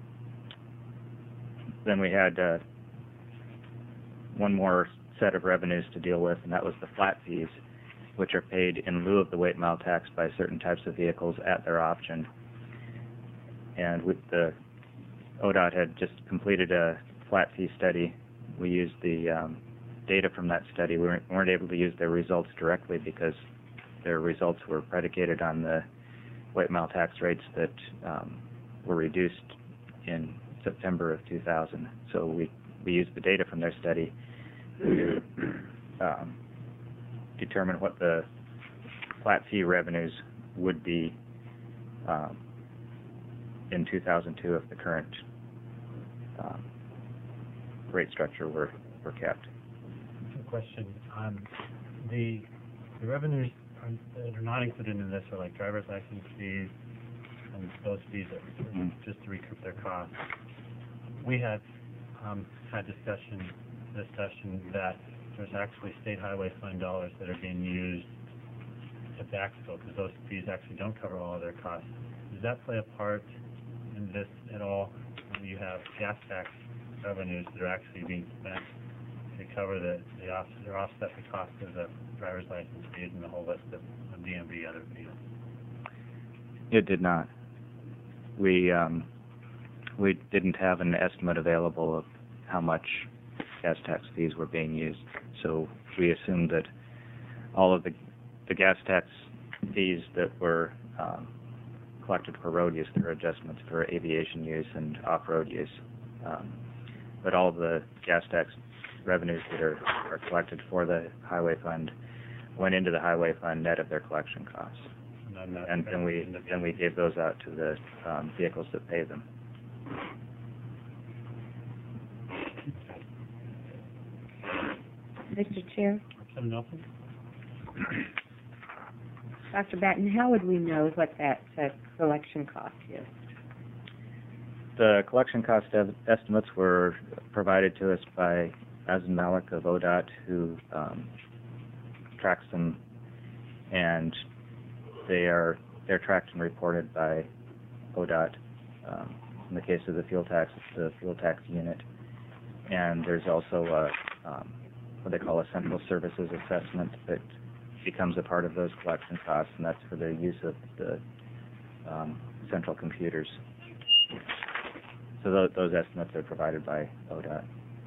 then we had uh, one more set of revenues to deal with, and that was the flat fees, which are paid in lieu of the weight mile tax by certain types of vehicles at their option. And with the O D O T had just completed a flat fee study. We used the um, data from that study. We weren't, weren't able to use their results directly because their results were predicated on the weight mile tax rates that um, were reduced in September of two thousand. So we, we used the data from their study to um, determine what the flat fee revenues would be um, in two thousand two if the current um, rate structure were, were kept. Question. Um, the, the revenues are, that are not included in this are like driver's license fees and those fees that are Mm. just to recoup their costs. We had um, had discussion this session that there's actually state highway fund dollars that are being used to backfill because those fees actually don't cover all of their costs. Does that play a part in this at all? When you have gas tax revenues that are actually being spent to cover the, the off, or offset the cost of the driver's license fees and the whole list of, of D M V other fees? It did not. We um, we didn't have an estimate available of how much gas tax fees were being used, so we assumed that all of the, the gas tax fees that were um, collected for road use. There were adjustments for aviation use and off-road use. Um, but all the gas tax revenues that are, are collected for the highway fund went into the highway fund net of their collection costs. And then, And then we, then we gave those out to the um, vehicles that pay them. Mister Chair, Representative Nelson? Doctor Batten, how would we know what that uh, collection cost is? The collection cost ev- estimates were provided to us by Azan Malik of O D O T, who um, tracks them, and they are they're tracked and reported by O D O T. Um, in the case of the fuel tax, it's the fuel tax unit, and there's also a, um, what they call a central services assessment that becomes a part of those collection costs, and that's for the use of the um, central computers. So th- those estimates are provided by O D O T.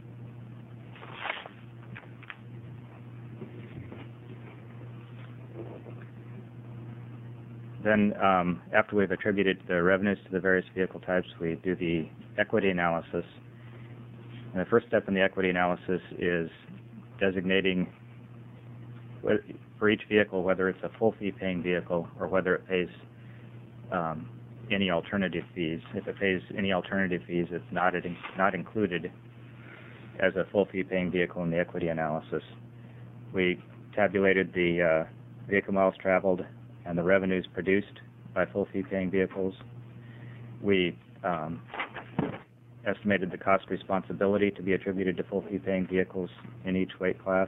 Then, um, after we've attributed the revenues to the various vehicle types, we do the equity analysis. And the first step in the equity analysis is designating wh- for each vehicle whether it's a full fee paying vehicle or whether it pays um, any alternative fees. If it pays any alternative fees, it's not in, not included as a full fee paying vehicle in the equity analysis. We tabulated the uh, vehicle miles traveled and the revenues produced by full fee paying vehicles. We um, estimated the cost responsibility to be attributed to full fee paying vehicles in each weight class.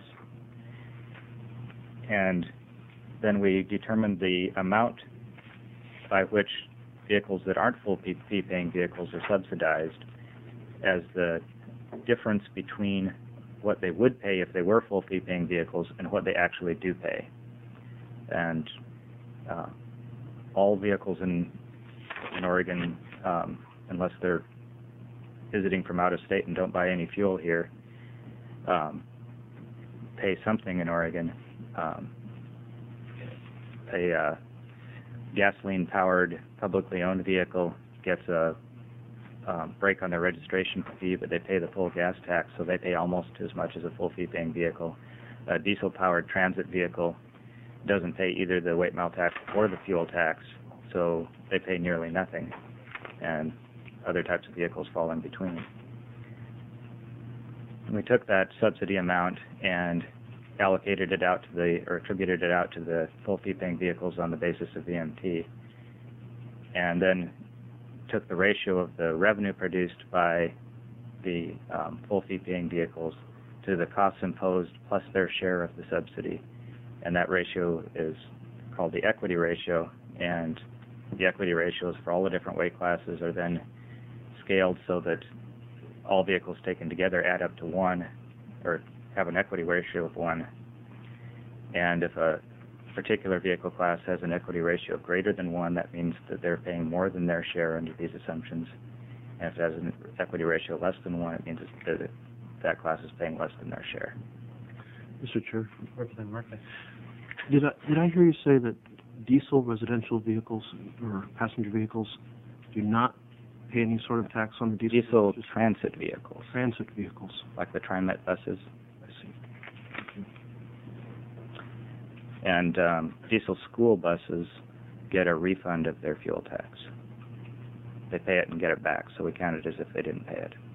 And then we determined the amount by which vehicles that aren't full fee paying vehicles are subsidized as the difference between what they would pay if they were full fee paying vehicles and what they actually do pay. And uh, all vehicles in in Oregon, um, unless they're visiting from out of state and don't buy any fuel here, um, pay something in Oregon. Um, a uh, gasoline-powered, publicly owned vehicle gets a um, break on their registration fee, but they pay the full gas tax, so they pay almost as much as a full fee-paying vehicle. A diesel-powered transit vehicle doesn't pay either the weight mile tax or the fuel tax, so they pay nearly nothing, and other types of vehicles fall in between. And we took that subsidy amount and allocated it out to the, or attributed it out to the full fee-paying vehicles on the basis of V M T, and then took the ratio of the revenue produced by the um, full fee-paying vehicles to the costs imposed plus their share of the subsidy. And that ratio is called the equity ratio, and the equity ratios for all the different weight classes are then scaled so that all vehicles taken together add up to one, or have an equity ratio of one. And if a particular vehicle class has an equity ratio greater than one, that means that they're paying more than their share under these assumptions. And if it has an equity ratio less than one, it means that that class is paying less than their share. Mister Chair, Representative Murphy? did I, did I hear you say that diesel residential vehicles or passenger vehicles do not pay any sort of tax on the diesel? Diesel Just transit vehicles, transit vehicles. like the TriMet buses. I see. Thank you. And um, diesel school buses get a refund of their fuel tax. They pay it and get it back, so we count it as if they didn't pay it.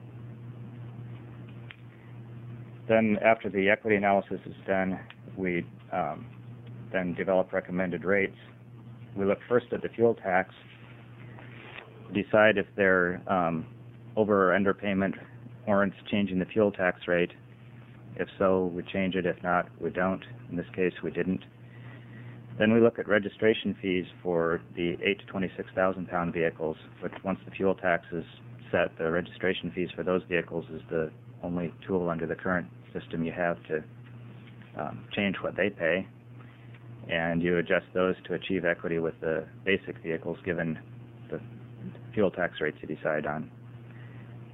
Then after the equity analysis is done, we um, then develop recommended rates. We look first at the fuel tax, decide if their um, over or underpayment warrants changing the fuel tax rate. If so, we change it. If not, we don't. In this case, we didn't. Then we look at registration fees for the eight to twenty-six thousand pound vehicles, which once the fuel tax is set, the registration fees for those vehicles is the only tool under the current system you have to um, change what they pay. And you adjust those to achieve equity with the basic vehicles given the fuel tax rates you decide on.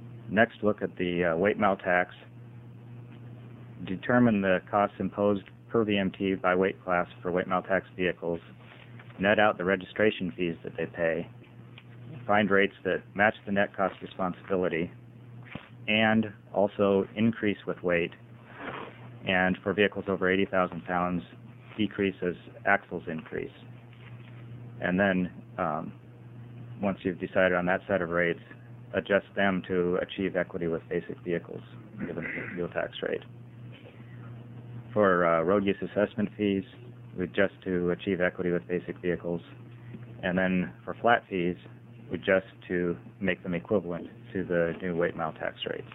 Next, look at the uh, weight mile tax. Determine the costs imposed per V M T by weight class for weight mile tax vehicles, net out the registration fees that they pay, find rates that match the net cost responsibility, and also increase with weight, and for vehicles over eighty thousand pounds, decrease as axles increase. And then, um, once you've decided on that set of rates, adjust them to achieve equity with basic vehicles, given the fuel tax rate. For uh, road use assessment fees, we adjust to achieve equity with basic vehicles. And then for flat fees, we adjust to make them equivalent to the new weight mile tax rates.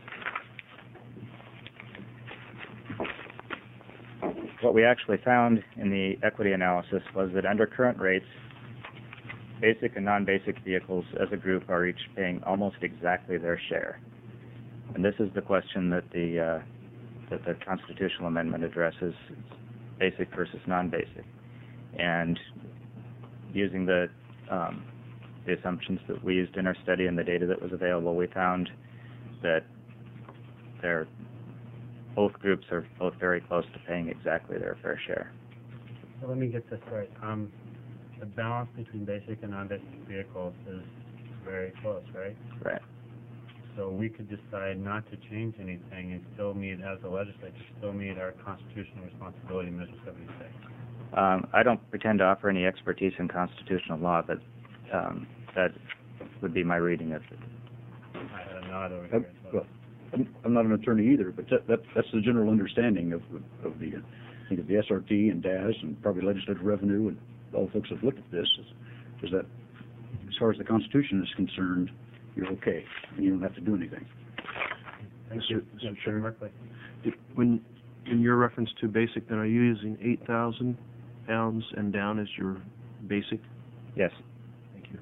What we actually found in the equity analysis was that under current rates, basic and non-basic vehicles as a group are each paying almost exactly their share. And this is the question that the uh, that the constitutional amendment addresses, basic versus non-basic. And using the um, the assumptions that we used in our study and the data that was available, we found that they're, both groups are both very close to paying exactly their fair share. So let me get this right. Um, the balance between basic and non-basic vehicles is very close, right? Right. So we could decide not to change anything and still meet, as a legislature, still meet our constitutional responsibility, Measure seventy-six. Um, I don't pretend to offer any expertise in constitutional law, but um, that would be my reading of it. I had a nod over Uh, here. So. well, I'm, I'm not an attorney either, but that, that that's the general understanding of of the I think of the S R T and D A S and probably legislative revenue and all the folks that have looked at this is, is that as far as the Constitution is concerned, you're okay and you don't have to do anything. Thank you. Mister Yeah, Chairman Merkley. Did- When, in your reference to basic, then are you using eight thousand pounds and down as your basic? Yes. Thank you.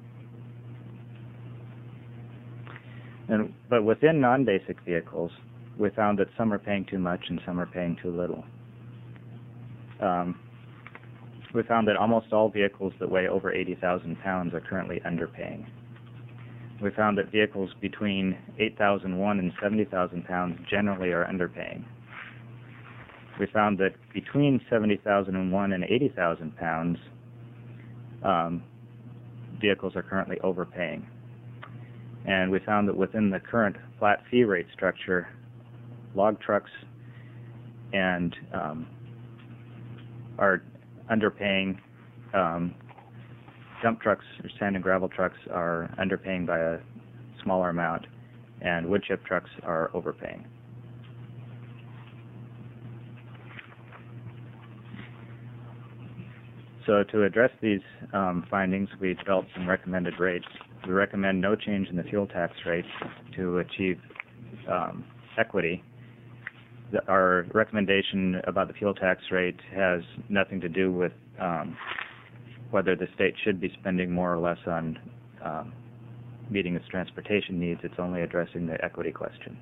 And, but within non-basic vehicles, we found that some are paying too much and some are paying too little. Um, we found that almost all vehicles that weigh over eighty thousand pounds are currently underpaying. We found that vehicles between eight thousand one and seventy thousand pounds generally are underpaying. We found that between seventy thousand one and eighty thousand pounds, um, vehicles are currently overpaying. And we found that within the current flat fee rate structure, log trucks and um, are underpaying. Um, dump trucks or sand and gravel trucks are underpaying by a smaller amount, and wood chip trucks are overpaying. So to address these um, findings, we developed some recommended rates. We recommend no change in the fuel tax rate to achieve um, equity. The, our recommendation about the fuel tax rate has nothing to do with um, whether the state should be spending more or less on um, meeting its transportation needs. It's only addressing the equity question.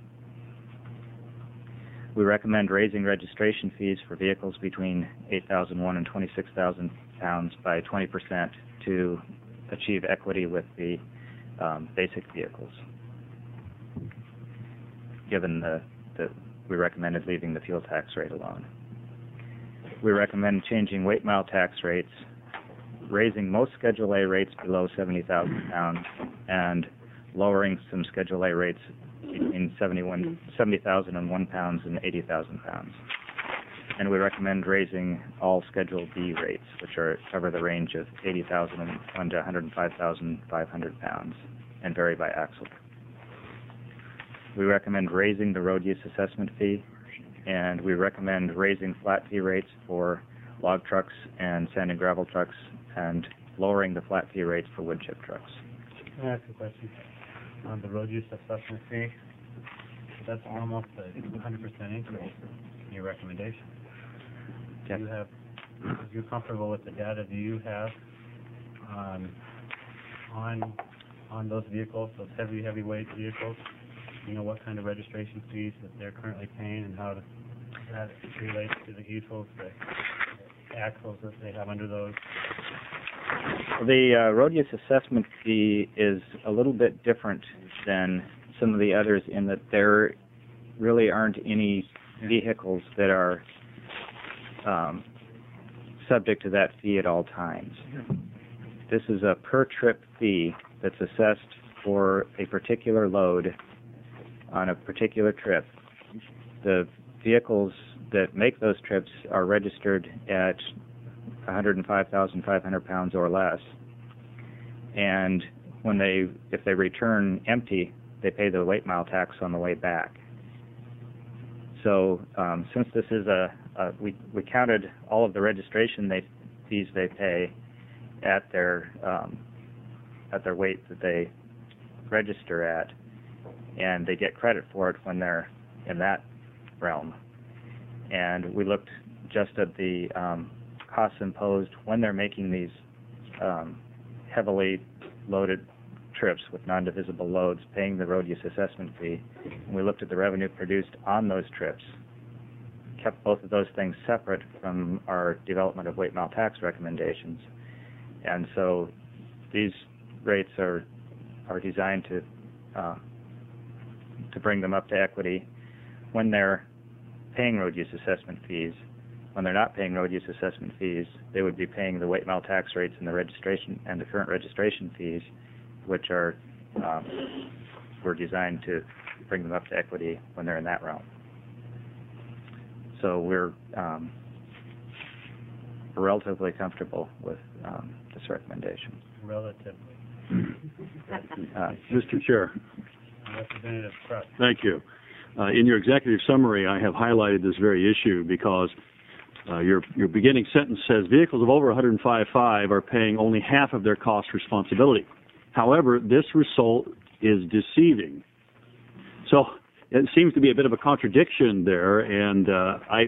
We recommend raising registration fees for vehicles between eight thousand one and twenty-six thousand pounds by twenty percent to achieve equity with the um, basic vehicles, given the, the we recommended leaving the fuel tax rate alone. We recommend changing weight mile tax rates, raising most Schedule A rates below seventy thousand pounds, and lowering some Schedule A rates between seventy-one, seventy thousand and one pounds and eighty thousand pounds. And we recommend raising all Schedule B rates, which are cover the range of eighty thousand and one to one hundred five thousand five hundred pounds and vary by axle. We recommend raising the road use assessment fee, and we recommend raising flat fee rates for log trucks and sand and gravel trucks and lowering the flat fee rates for wood chip trucks. Can I ask a question? On the road use assessment fee, that's almost a one hundred percent increase in your recommendation. Do Yes. you have, are you comfortable with the data do you have um, on on those vehicles, those heavy, heavyweight vehicles? You know what kind of registration fees that they're currently paying and how that relates to the e-tools, the axles that they have under those? The uh, road use assessment fee is a little bit different than some of the others in that there really aren't any vehicles that are um, subject to that fee at all times. This is a per-trip fee that's assessed for a particular load on a particular trip. The vehicles that make those trips are registered at one hundred five thousand five hundred pounds or less. And when they, if they return empty, they pay the weight mile tax on the way back. So um, since this is a, a we, we counted all of the registration they, fees they pay at their um, at their weight that they register at, and they get credit for it when they're in that realm. And we looked just at the um, costs imposed when they're making these um, heavily loaded trips with non-divisible loads, paying the road use assessment fee. And we looked at the revenue produced on those trips, kept both of those things separate from our development of weight mile tax recommendations. And so these rates are are designed to uh, to bring them up to equity when they're paying road use assessment fees. When they're not paying road use assessment fees, they would be paying the weight mile tax rates and the registration and the current registration fees, which are um, were designed to bring them up to equity when they're in that realm. So we're um, relatively comfortable with um, this recommendation. Relatively. Uh, Mister Chair, Representative Kress. thank you. Uh, in your executive summary, I have highlighted this very issue because uh, your your beginning sentence says vehicles of over one hundred five point five are paying only half of their cost responsibility. However, this result is deceiving. So it seems to be a bit of a contradiction there, and uh, I,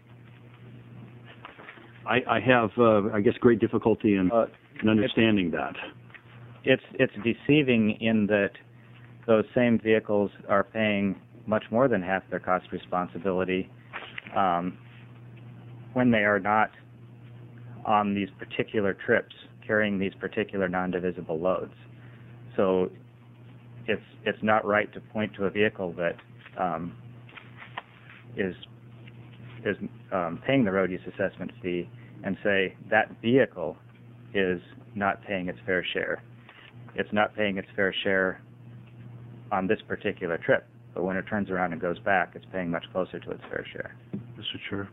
I I have uh, I guess great difficulty in, uh, in understanding that. It's it's deceiving in that those same vehicles are paying much more than half their cost responsibility um, when they are not on these particular trips carrying these particular non-divisible loads. So it's it's not right to point to a vehicle that um, is is um, paying the road use assessment fee and say that vehicle is not paying its fair share. It's not paying its fair share on this particular trip, but when it turns around and goes back, it's paying much closer to its fair share. Mister Chair.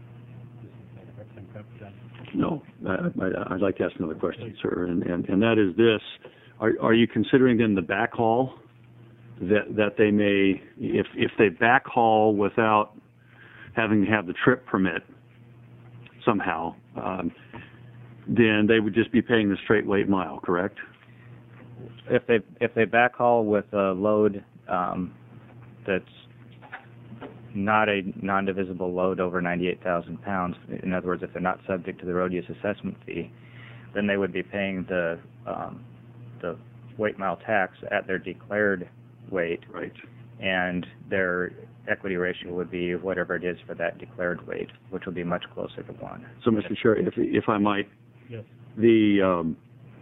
No, I, I, I'd like to ask another question, sir, and, and, and that is this. Are, are you considering then the backhaul that, that they may, if, if they backhaul without having to have the trip permit somehow, um, then they would just be paying the straight weight mile, correct? If they if they backhaul with a load um, that's not a non-divisible load over ninety-eight thousand pounds, in other words, if they're not subject to the road use assessment fee, then they would be paying the um, the weight mile tax at their declared weight, right? And their equity ratio would be whatever it is for that declared weight, which will be much closer to one. So, Mister Chair, if if I might, yes. the um,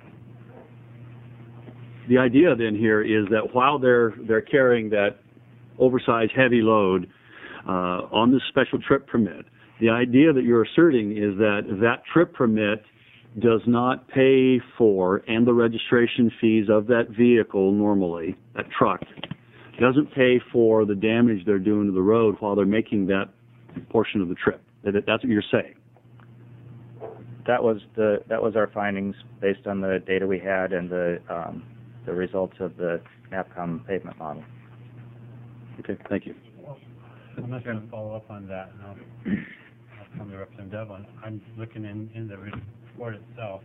the idea then here is that while they're they're carrying that oversized heavy load uh, on this special trip permit, the idea that you're asserting is that that trip permit does not pay for, and the registration fees of that vehicle normally, that truck, doesn't pay for the damage they're doing to the road while they're making that portion of the trip. That, that's what you're saying. That was the that was our findings based on the data we had and the um, the results of the NAPCOM pavement model. Okay, thank you. I'm not going to follow up on that. No. I'll come to Representative Devlin. I'm looking in, in the report itself.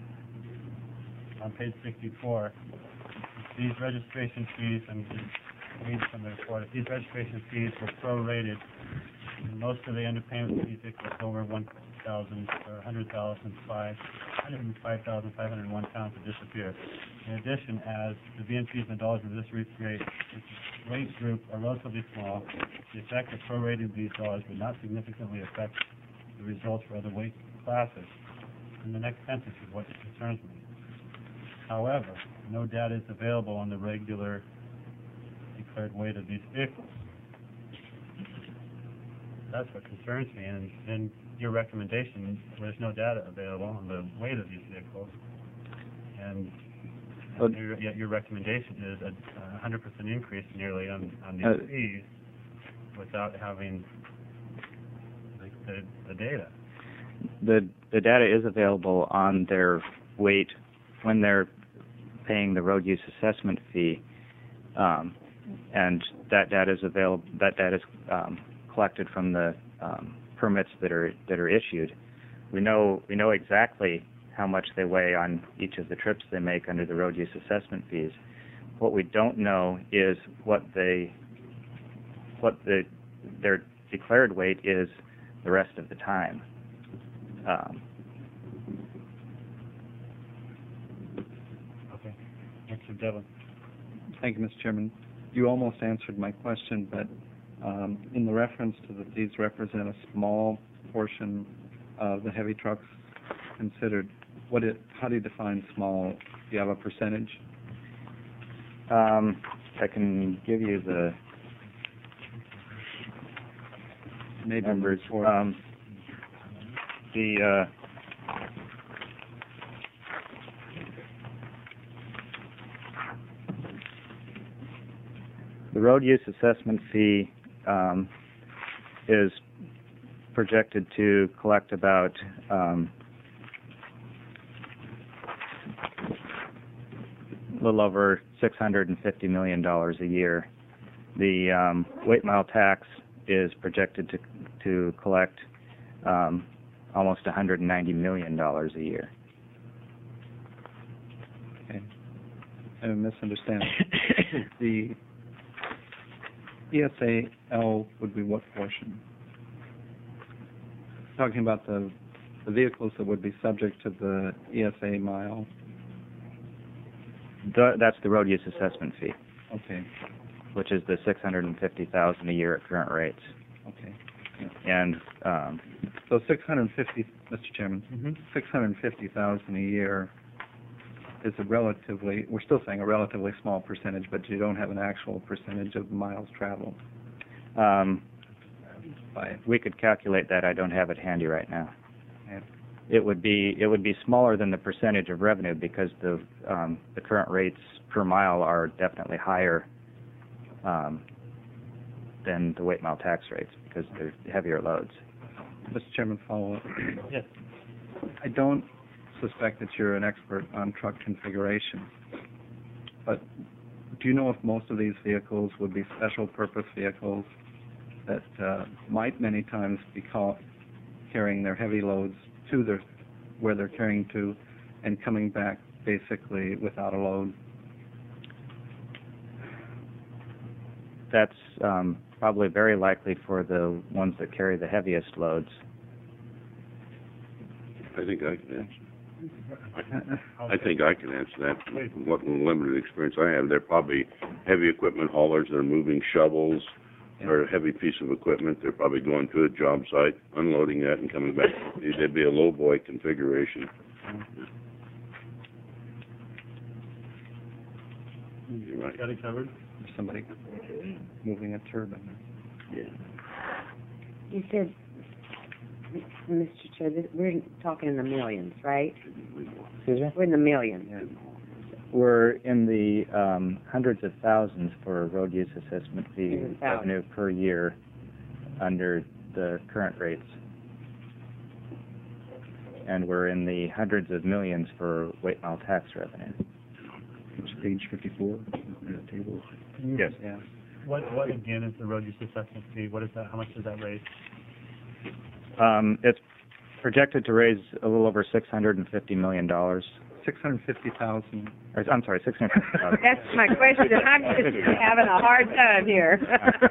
On page sixty-four, these registration fees, I'm just reading from the report, if these registration fees were prorated, most of the underpayment fees equal over one thousand or one hundred thousand five hundred thousand five hundred one pounds to disappear. In addition, as the V N Ps and dollars of this rate, this rate group are relatively small, the effect of prorating these dollars would not significantly affect the results for other weight classes. And the next sentence is what concerns me. However, no data is available on the regular declared weight of these vehicles. that's what concerns me, and, and your recommendation, there's no data available on the weight of these vehicles, and Well- and your, yet your recommendation is a, a hundred percent increase nearly on, on these Uh, fees without having the, the, the data. The, the data is available on their weight when they're paying the road use assessment fee, um, and that data is available, that data is um, collected from the um, permits that are, that are issued. We know, we know exactly how much they weigh on each of the trips they make under the road use assessment fees. What we don't know is what they, what the, their declared weight is the rest of the time. Um, Okay. Mister Devlin. Thank you, Mister Chairman. You almost answered my question, but um, in the reference to that these represent a small portion of the heavy trucks considered, what it, how do you define small? Do you have a percentage? um, I can give you the Maybe numbers. report. Um, the uh, the road use assessment fee um, is projected to collect about um, a little over six hundred fifty million dollars a year. The um, weight mile tax is projected to to collect um, almost one hundred ninety million dollars a year. Okay. I'm misunderstanding. The E S A L would be what portion? Talking about the, the vehicles that would be subject to the E S A mile. The, that's the road use assessment fee, Okay, which is the six hundred fifty thousand dollars a year at current rates. okay. And um, So six hundred fifty, Mister Chairman, Mm-hmm. six hundred fifty thousand a year is a relatively, we're still saying a relatively small percentage, but you don't have an actual percentage of miles traveled um, by it. we could calculate that. I don't have it handy right now. Okay. It would be it would be smaller than the percentage of revenue because the um, the current rates per mile are definitely higher um, than the weight mile tax rates because they're heavier loads. Mister Chairman, follow up. Yes. I don't suspect that you're an expert on truck configuration, but do you know if most of these vehicles would be special purpose vehicles that uh, might many times be caught carrying their heavy loads to their, where they're carrying to and coming back basically without a load? That's um, probably very likely for the ones that carry the heaviest loads. I think I can answer. I, I think I can answer that. From what limited experience I have, they're probably heavy equipment haulers that are moving shovels or a heavy piece of equipment. They're probably going to a job site, unloading that, and coming back. There'd be a low boy configuration. You're right. Got it covered? There's somebody moving a turbine. Yeah. You said, Mister Chair, this, we're talking in the millions, right? Excuse me? We're in the millions. Yeah. We're in the um, hundreds of thousands for road use assessment fee Hundreds of thousands. revenue per year under the current rates. And we're in the hundreds of millions for weight mile tax revenue. It's page fifty-four, in the table. Yes. Yeah. What, what again is the road use assessment fee? What is that, how much does that raise? Um, it's projected to raise a little over six hundred fifty million dollars. six hundred fifty thousand. Or, I'm sorry, six hundred fifty thousand. That's my question. I'm just having a hard time here.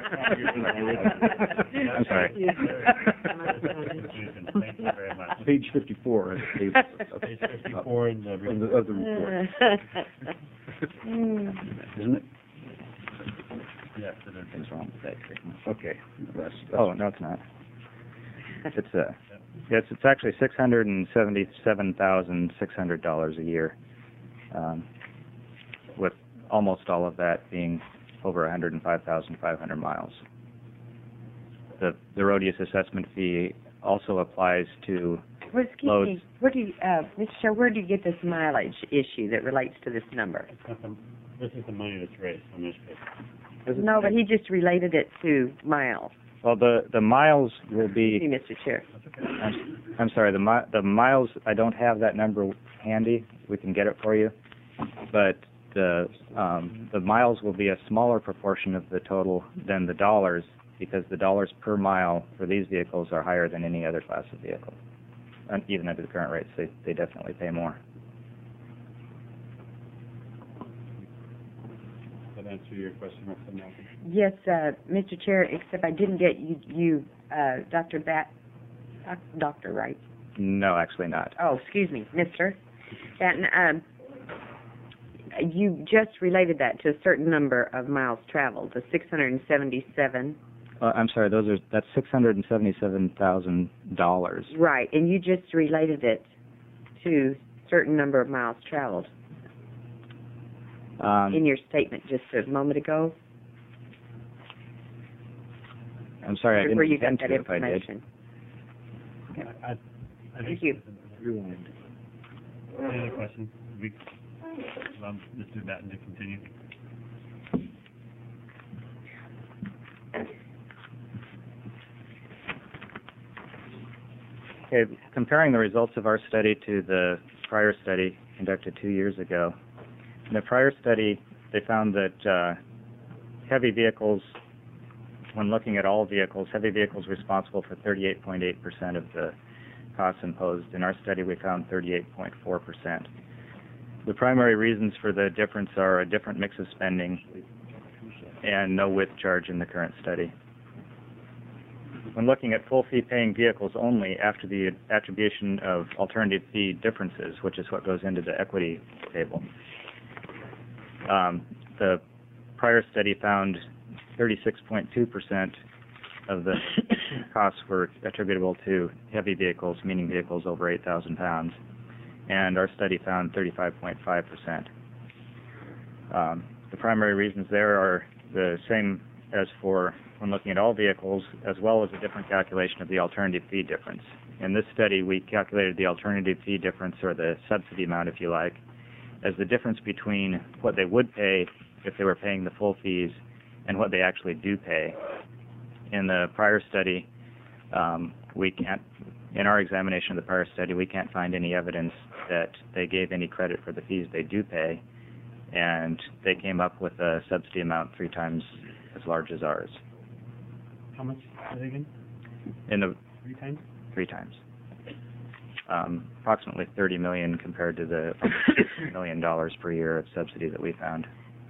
I'm sorry. Confusion. Thank you very much. Page fifty-four. uh, Page fifty-four in the Of the, of the report, Hmm. isn't it? Yes, it is. Things wrong with that treatment. Okay. That's, that's Oh, no, it's not. It's uh, yes, it's actually six hundred and seventy-seven thousand six hundred dollars a year, um, with almost all of that being over one hundred and five thousand five hundred miles. the, the Rhodius assessment fee also applies to Well, excuse loads. me, where do you, uh, Mister Shaw, where do you get this mileage issue that relates to this number? It's not the, this is the money that's raised on this paper. No, but he just related it to miles. Well, the, the miles will Excuse be, me, Mister Chair. I'm, I'm sorry, the mi- the miles, I don't have that number handy. We can get it for you. But the, um, the miles will be a smaller proportion of the total than the dollars, because the dollars per mile for these vehicles are higher than any other class of vehicle. And even under the current rates, they, they definitely pay more. Does that answer your question, Mister Malcolm? Yes, uh, Mister Chair, except I didn't get you, you, uh, Doctor Bat, doc, Doctor, right? No, actually not. Oh, excuse me, Mister Batten, um, you just related that to a certain number of miles traveled, the six hundred and seventy-seven. Uh, I'm sorry, those are, that's six hundred and seventy-seven thousand dollars. Right, and you just related it to certain number of miles traveled Um, in your statement just a moment ago. I'm sorry, I Where didn't you got intend that to if I did. information. I, I, I Thank think you. this is- Any other questions? We, allow Mister Batten to continue. Okay, comparing the results of our study to the prior study conducted two years ago. In the prior study, they found that uh, heavy vehicles, when looking at all vehicles, heavy vehicles responsible for thirty-eight point eight percent of the costs imposed. In our study, we found thirty-eight point four percent. The primary reasons for the difference are a different mix of spending and no width charge in the current study. When looking at full fee paying vehicles only after the attribution of alternative fee differences, which is what goes into the equity table, um, the prior study found thirty-six point two percent of the costs were attributable to heavy vehicles, meaning vehicles over eight thousand pounds, and our study found thirty-five point five percent. Um, the primary reasons there are the same as for when looking at all vehicles, as well as a different calculation of the alternative fee difference. In this study, we calculated the alternative fee difference, or the subsidy amount, if you like, as the difference between what they would pay if they were paying the full fees and what they actually do pay. In the prior study, um, we can't, in our examination of the prior study, we can't find any evidence that they gave any credit for the fees they do pay, and they came up with a subsidy amount three times as large as ours. How much are they again? In the Three times? three times. Um, approximately thirty million compared to the million dollars per year of subsidy that we found.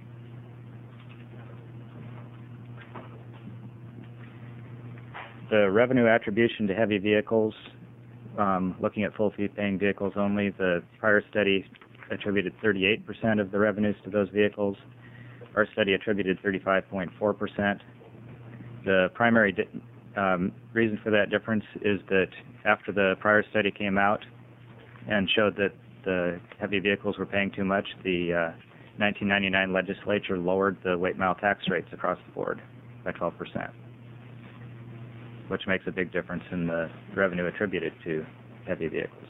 The revenue attribution to heavy vehicles, um, looking at full fee paying vehicles only, the prior study attributed thirty-eight percent of the revenues to those vehicles. Our study attributed thirty-five point four percent. The primary di- um, reason for that difference is that after the prior study came out and showed that the heavy vehicles were paying too much, the uh, nineteen ninety-nine legislature lowered the weight mile tax rates across the board by twelve percent, which makes a big difference in the revenue attributed to heavy vehicles.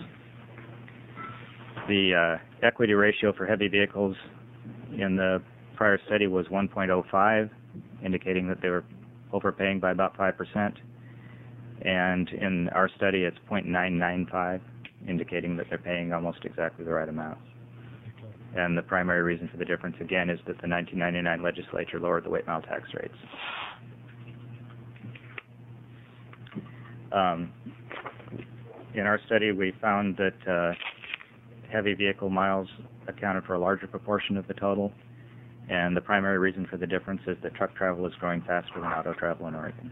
The uh, equity ratio for heavy vehicles in the prior study was one point oh five, indicating that they were overpaying by about five percent. And in our study, it's zero point nine nine five, indicating that they're paying almost exactly the right amount. And the primary reason for the difference, again, is that the nineteen ninety-nine legislature lowered the weight mile tax rates. Um, in our study, we found that uh, heavy vehicle miles accounted for a larger proportion of the total, and the primary reason for the difference is that truck travel is growing faster than auto travel in Oregon.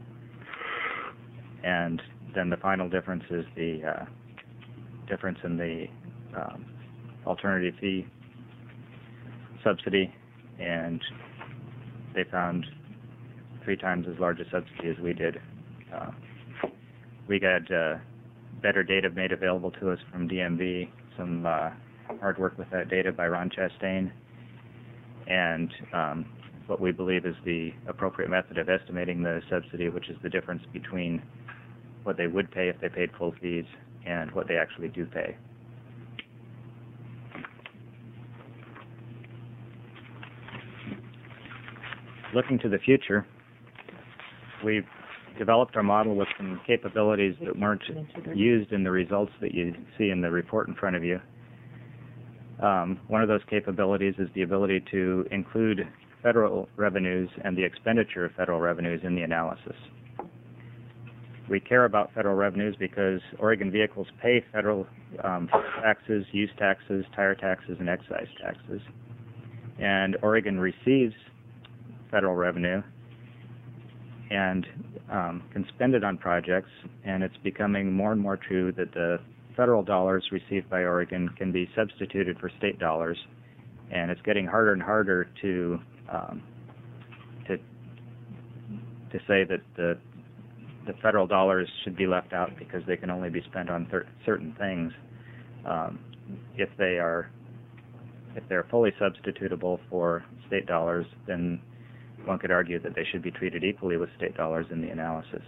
And then the final difference is the uh, difference in the um, alternative fee subsidy, and they found three times as large a subsidy as we did. Uh, we got uh, better data made available to us from D M V, some uh, hard work with that data by Ron Chastain, and um, what we believe is the appropriate method of estimating the subsidy, which is the difference between what they would pay if they paid full fees and what they actually do pay. Looking to the future, we've developed our model with some capabilities that weren't used in the results that you see in the report in front of you. Um, one of those capabilities is the ability to include federal revenues and the expenditure of federal revenues in the analysis. We care about federal revenues because Oregon vehicles pay federal um, taxes, use taxes, tire taxes, and excise taxes. And Oregon receives federal revenue and um, can spend it on projects, and it's becoming more and more true that the federal dollars received by Oregon can be substituted for state dollars, and it's getting harder and harder to um, to to say that the the federal dollars should be left out because they can only be spent on cer- certain things. Um, if they are if they're fully substitutable for state dollars, then one could argue that they should be treated equally with state dollars in the analysis.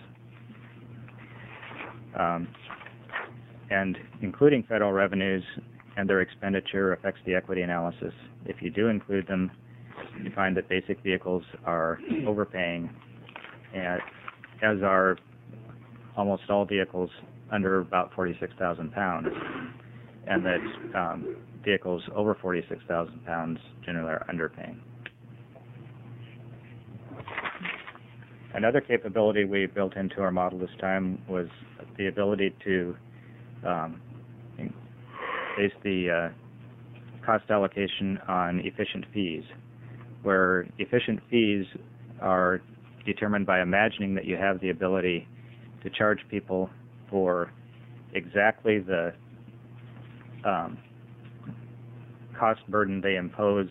Um, and including federal revenues and their expenditure affects the equity analysis. If you do include them, you find that basic vehicles are overpaying, and as are almost all vehicles under about forty-six thousand pounds, and that um, vehicles over forty-six thousand pounds generally are underpaying. Another capability we built into our model this time was the ability to um, base the uh, cost allocation on efficient fees, where efficient fees are determined by imagining that you have the ability to charge people for exactly the um, cost burden they impose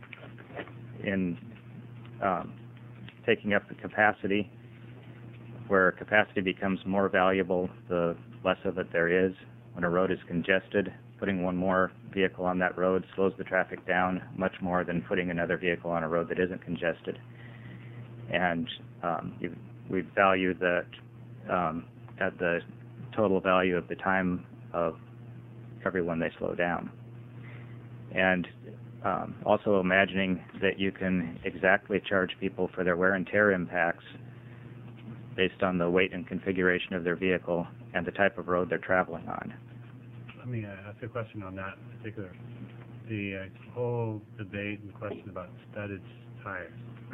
in um, taking up the capacity, where capacity becomes more valuable the less of it there is. When a road is congested, putting one more vehicle on that road slows the traffic down much more than putting another vehicle on a road that isn't congested. And um, you, we value that um, at the total value of the time of everyone they slow down. And um, also imagining that you can exactly charge people for their wear and tear impacts based on the weight and configuration of their vehicle and the type of road they're traveling on. Let me uh, ask a question on that in particular. The uh, whole debate and question about studded tires.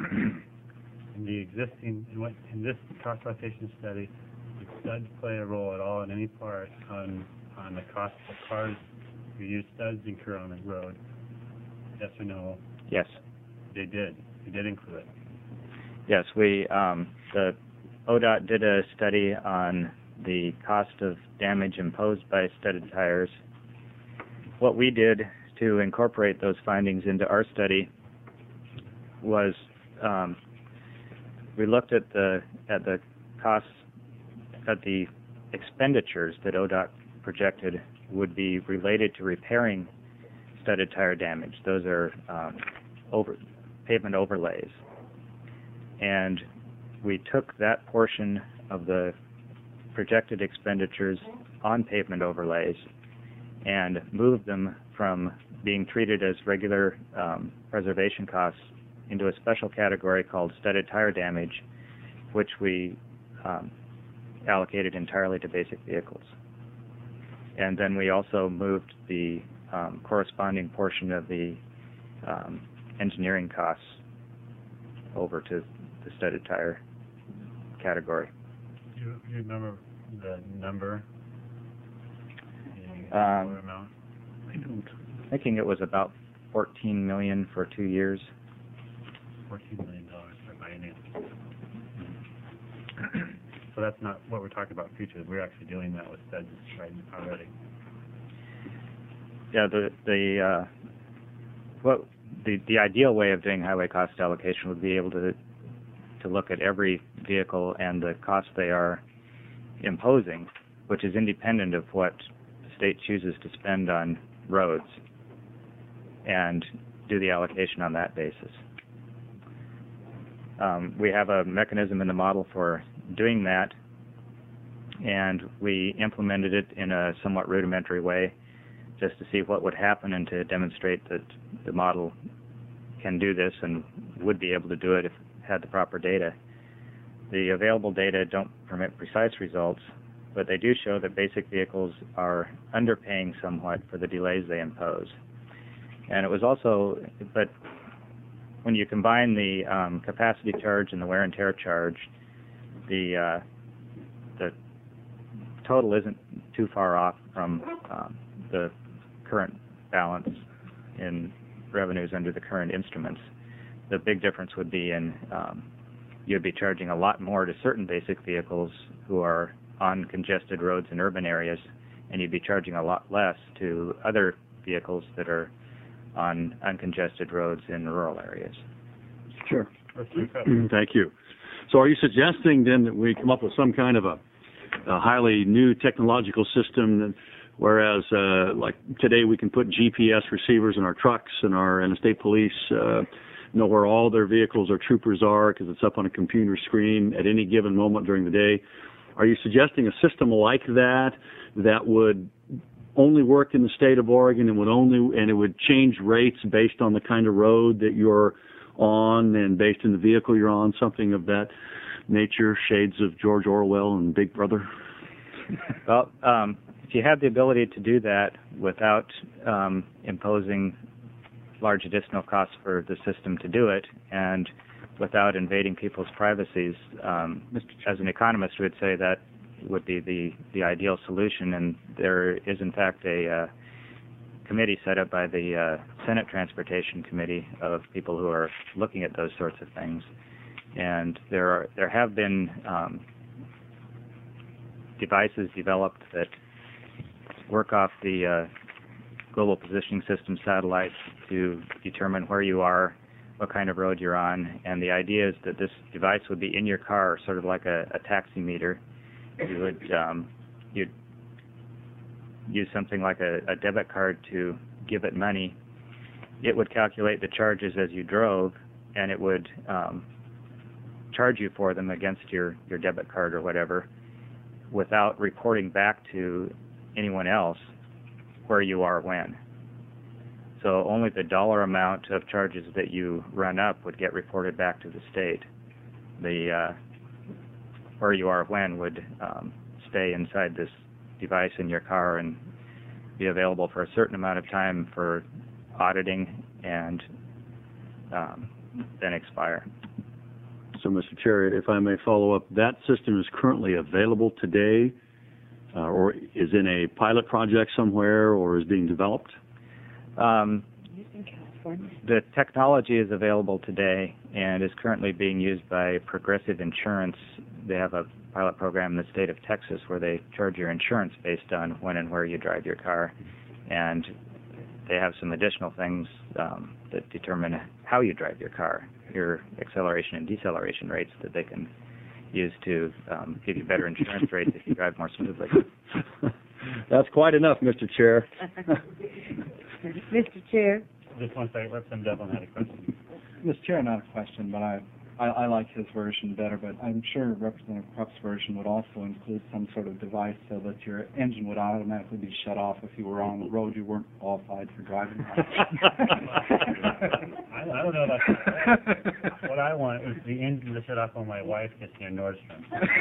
In the existing, in, what, in this cost allocation study, did studs play a role at all in any part on on the cost of cars who use studs incur on the road? Yes or no? Yes. They did. They did include it. Yes, we um, the O D O T did a study on the cost of damage imposed by studded tires. What we did to incorporate those findings into our study was um, we looked at the at the costs at the expenditures that O D O T projected would be related to repairing studded tire damage. Those are um, over pavement overlays, and we took that portion of the projected expenditures on pavement overlays and moved them from being treated as regular um, preservation costs into a special category called studded tire damage, which we um, allocated entirely to basic vehicles. And then we also moved the um, corresponding portion of the um, engineering costs over to the studded tire category. Do you, you remember the number? The Um, dollar amount? I don't. Thinking it was about fourteen million dollars for two years. fourteen million dollars for biennium. So that's not what we're talking about in the future. We're actually doing that with studs right already. Yeah, the the uh, what the the ideal way of doing highway cost allocation would be able to to look at every vehicle and the cost they are imposing, which is independent of what the state chooses to spend on roads, and do the allocation on that basis. Um, we have a mechanism in the model for doing that, and we implemented it in a somewhat rudimentary way just to see what would happen and to demonstrate that the model can do this and would be able to do it if it had the proper data. The available data don't permit precise results, but they do show that basic vehicles are underpaying somewhat for the delays they impose. And it was also, but when you combine the um, capacity charge and the wear and tear charge, the uh, the total isn't too far off from um, the current balance in revenues under the current instruments. The big difference would be in um, you'd be charging a lot more to certain basic vehicles who are on congested roads in urban areas, and you'd be charging a lot less to other vehicles that are on uncongested roads in rural areas. Sure. Thank you. So are you suggesting then that we come up with some kind of a, a highly new technological system that, whereas uh, like today we can put G P S receivers in our trucks and our and the state police uh, know where all their vehicles or troopers are because it's up on a computer screen at any given moment during the day. Are you suggesting a system like that that would only work in the state of Oregon and would only and it would change rates based on the kind of road that you're on and based in the vehicle you're on, something of that nature, shades of George Orwell and Big Brother? Well, um, if you have the ability to do that without um, imposing large additional costs for the system to do it and without invading people's privacies, um, as an economist would say that would be the, the ideal solution, and there is in fact a uh, committee set up by the uh, Senate Transportation Committee of people who are looking at those sorts of things. And there are there have been um, devices developed that work off the uh, Global Positioning System satellites to determine where you are, what kind of road you're on, and the idea is that this device would be in your car, sort of like a, a taximeter. You would um, you'd use something like a, a debit card to give it money. It would calculate the charges as you drove, and it would um, charge you for them against your, your debit card or whatever, without reporting back to anyone else where you are when. So only the dollar amount of charges that you run up would get reported back to the state. The uh, where you are when would um, stay inside this device in your car and be available for a certain amount of time for auditing and um, then expire. So, Mister Chair, if I may follow up, that system is currently available today, uh, or is in a pilot project somewhere, or is being developed? Um, in California. the technology is available today and is currently being used by Progressive Insurance. They have a pilot program in the state of Texas where they charge your insurance based on when and where you drive your car, and they have some additional things um, that determine how you drive your car, your acceleration and deceleration rates that they can use to um, give you better insurance rates if you drive more smoothly. That's quite enough, Mister Chair. Mister Chair. Just one second, Representative Devlin had a question. Mister Chair, not a question, but I, I, I like his version better, but I'm sure Representative Krupp's version would also include some sort of device so that your engine would automatically be shut off if you were on the road you weren't qualified for driving. I, I don't know about that. What I want is the engine to shut off when my wife gets near Nordstrom.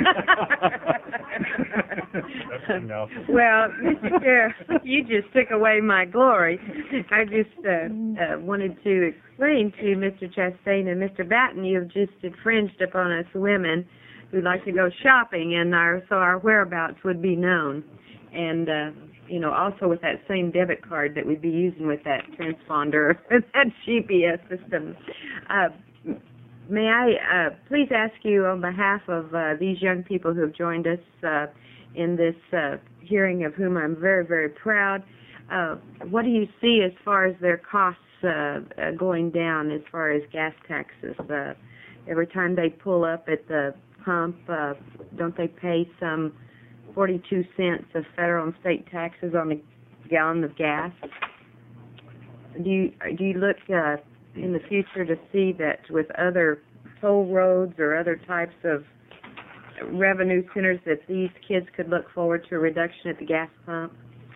No. Well, Mister Chair, you just took away my glory. I just uh, uh, wanted to explain to Mister Chastain and Mister Batten, you have just infringed upon us women who like to go shopping, and our so our whereabouts would be known. And, uh, you know, also with that same debit card that we'd be using with that transponder, that G P S system. Uh, may I uh, please ask you on behalf of uh, these young people who have joined us uh, in this uh, hearing, of whom I'm very, very proud, uh, what do you see as far as their costs uh, uh, going down as far as gas taxes? Uh, every time they pull up at the pump, uh, don't they pay some forty-two cents of federal and state taxes on a gallon of gas? Do you, do you look uh, in the future to see that with other toll roads or other types of revenue centers that these kids could look forward to a reduction at the gas pump?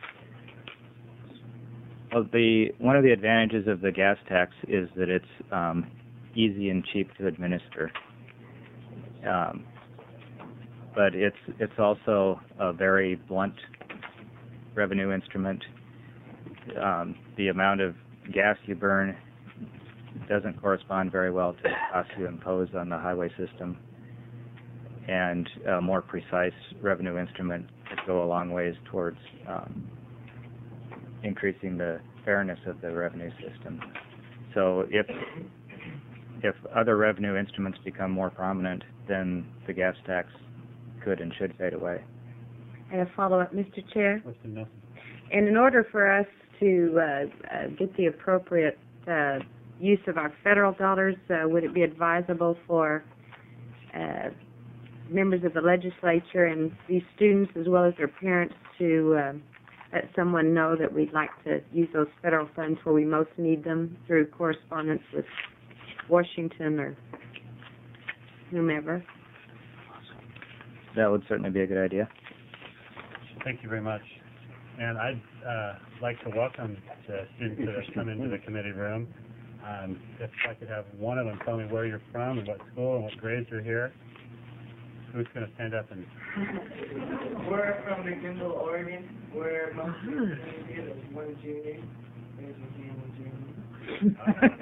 Well, the one of the advantages of the gas tax is that it's um, easy and cheap to administer. Um, but it's it's also a very blunt revenue instrument. Um, the amount of gas you burn doesn't correspond very well to the cost you impose on the highway system, and a more precise revenue instrument could go a long ways towards um, increasing the fairness of the revenue system. So if if other revenue instruments become more prominent, then the gas tax could and should fade away. And a follow-up, Mister Chair. Mister Nelson. And in order for us to uh, uh, get the appropriate uh, use of our federal dollars, uh, would it be advisable for uh, members of the legislature and these students as well as their parents to uh, let someone know that we'd like to use those federal funds where we most need them through correspondence with Washington or whomever? That would certainly be a good idea. Thank you very much. And I'd uh, like to welcome the students that have come into the committee room. Um, if I could have one of them tell me where you're from and what school and what grades you're here. Who's going to stand up and... We're from McDonald, Oregon. We're most of the community. There's one junior. There's one junior.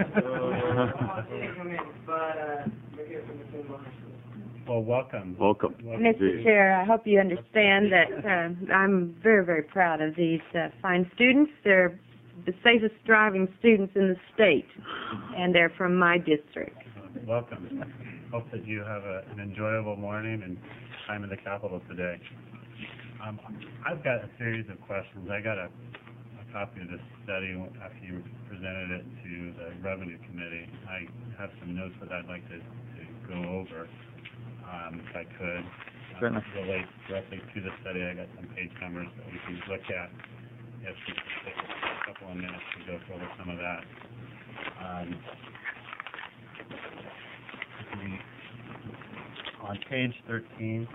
But uh, we're here from McDonald High School. Well, welcome. Welcome. Mister Chair, I hope you understand that uh, I'm very, very proud of these uh, fine students. They're the safest driving students in the state, and they're from my district. Welcome. Hope that you have a, an enjoyable morning and time in the Capitol today. Um, I've got a series of questions. I got a, a copy of this study after you presented it to the Revenue Committee. I have some notes that I'd like to, to go over, um, if I could. Certainly. Uh, relate directly to the study. I got some page numbers that we can look at. If we could take a couple of minutes to go over some of that. Um, we, on page thirteen,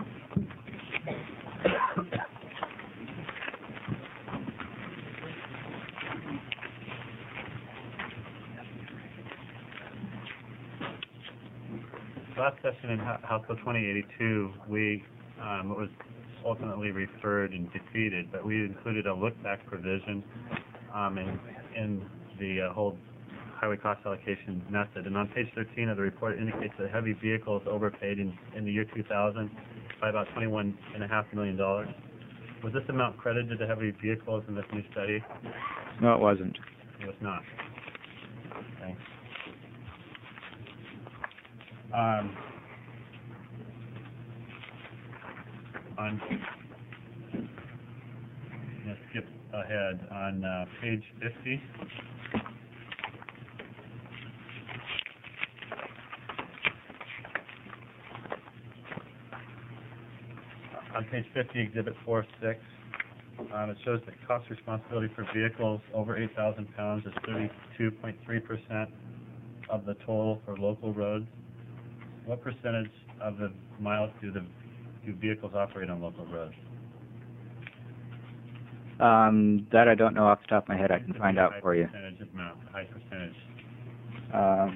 last session in House Bill twenty eighty-two, we um, it was ultimately referred and defeated, but we included a look-back provision um, in, in the uh, whole highway cost allocation method. And on page thirteen of the report, it indicates that heavy vehicles overpaid in, in the year two thousand by about twenty-one point five million dollars. Was this amount credited to heavy vehicles in this new study? No, it wasn't. It was not. Okay. Um, on, let's skip ahead. On uh, page fifty, on page fifty, Exhibit four six, um, it shows that cost responsibility for vehicles over eight thousand pounds is thirty-two point three percent of the total for local roads. What percentage of the miles do the do vehicles operate on local roads? Um, that I don't know off the top of my head. I can find out High for you. Percentage amount, high percentage. Um,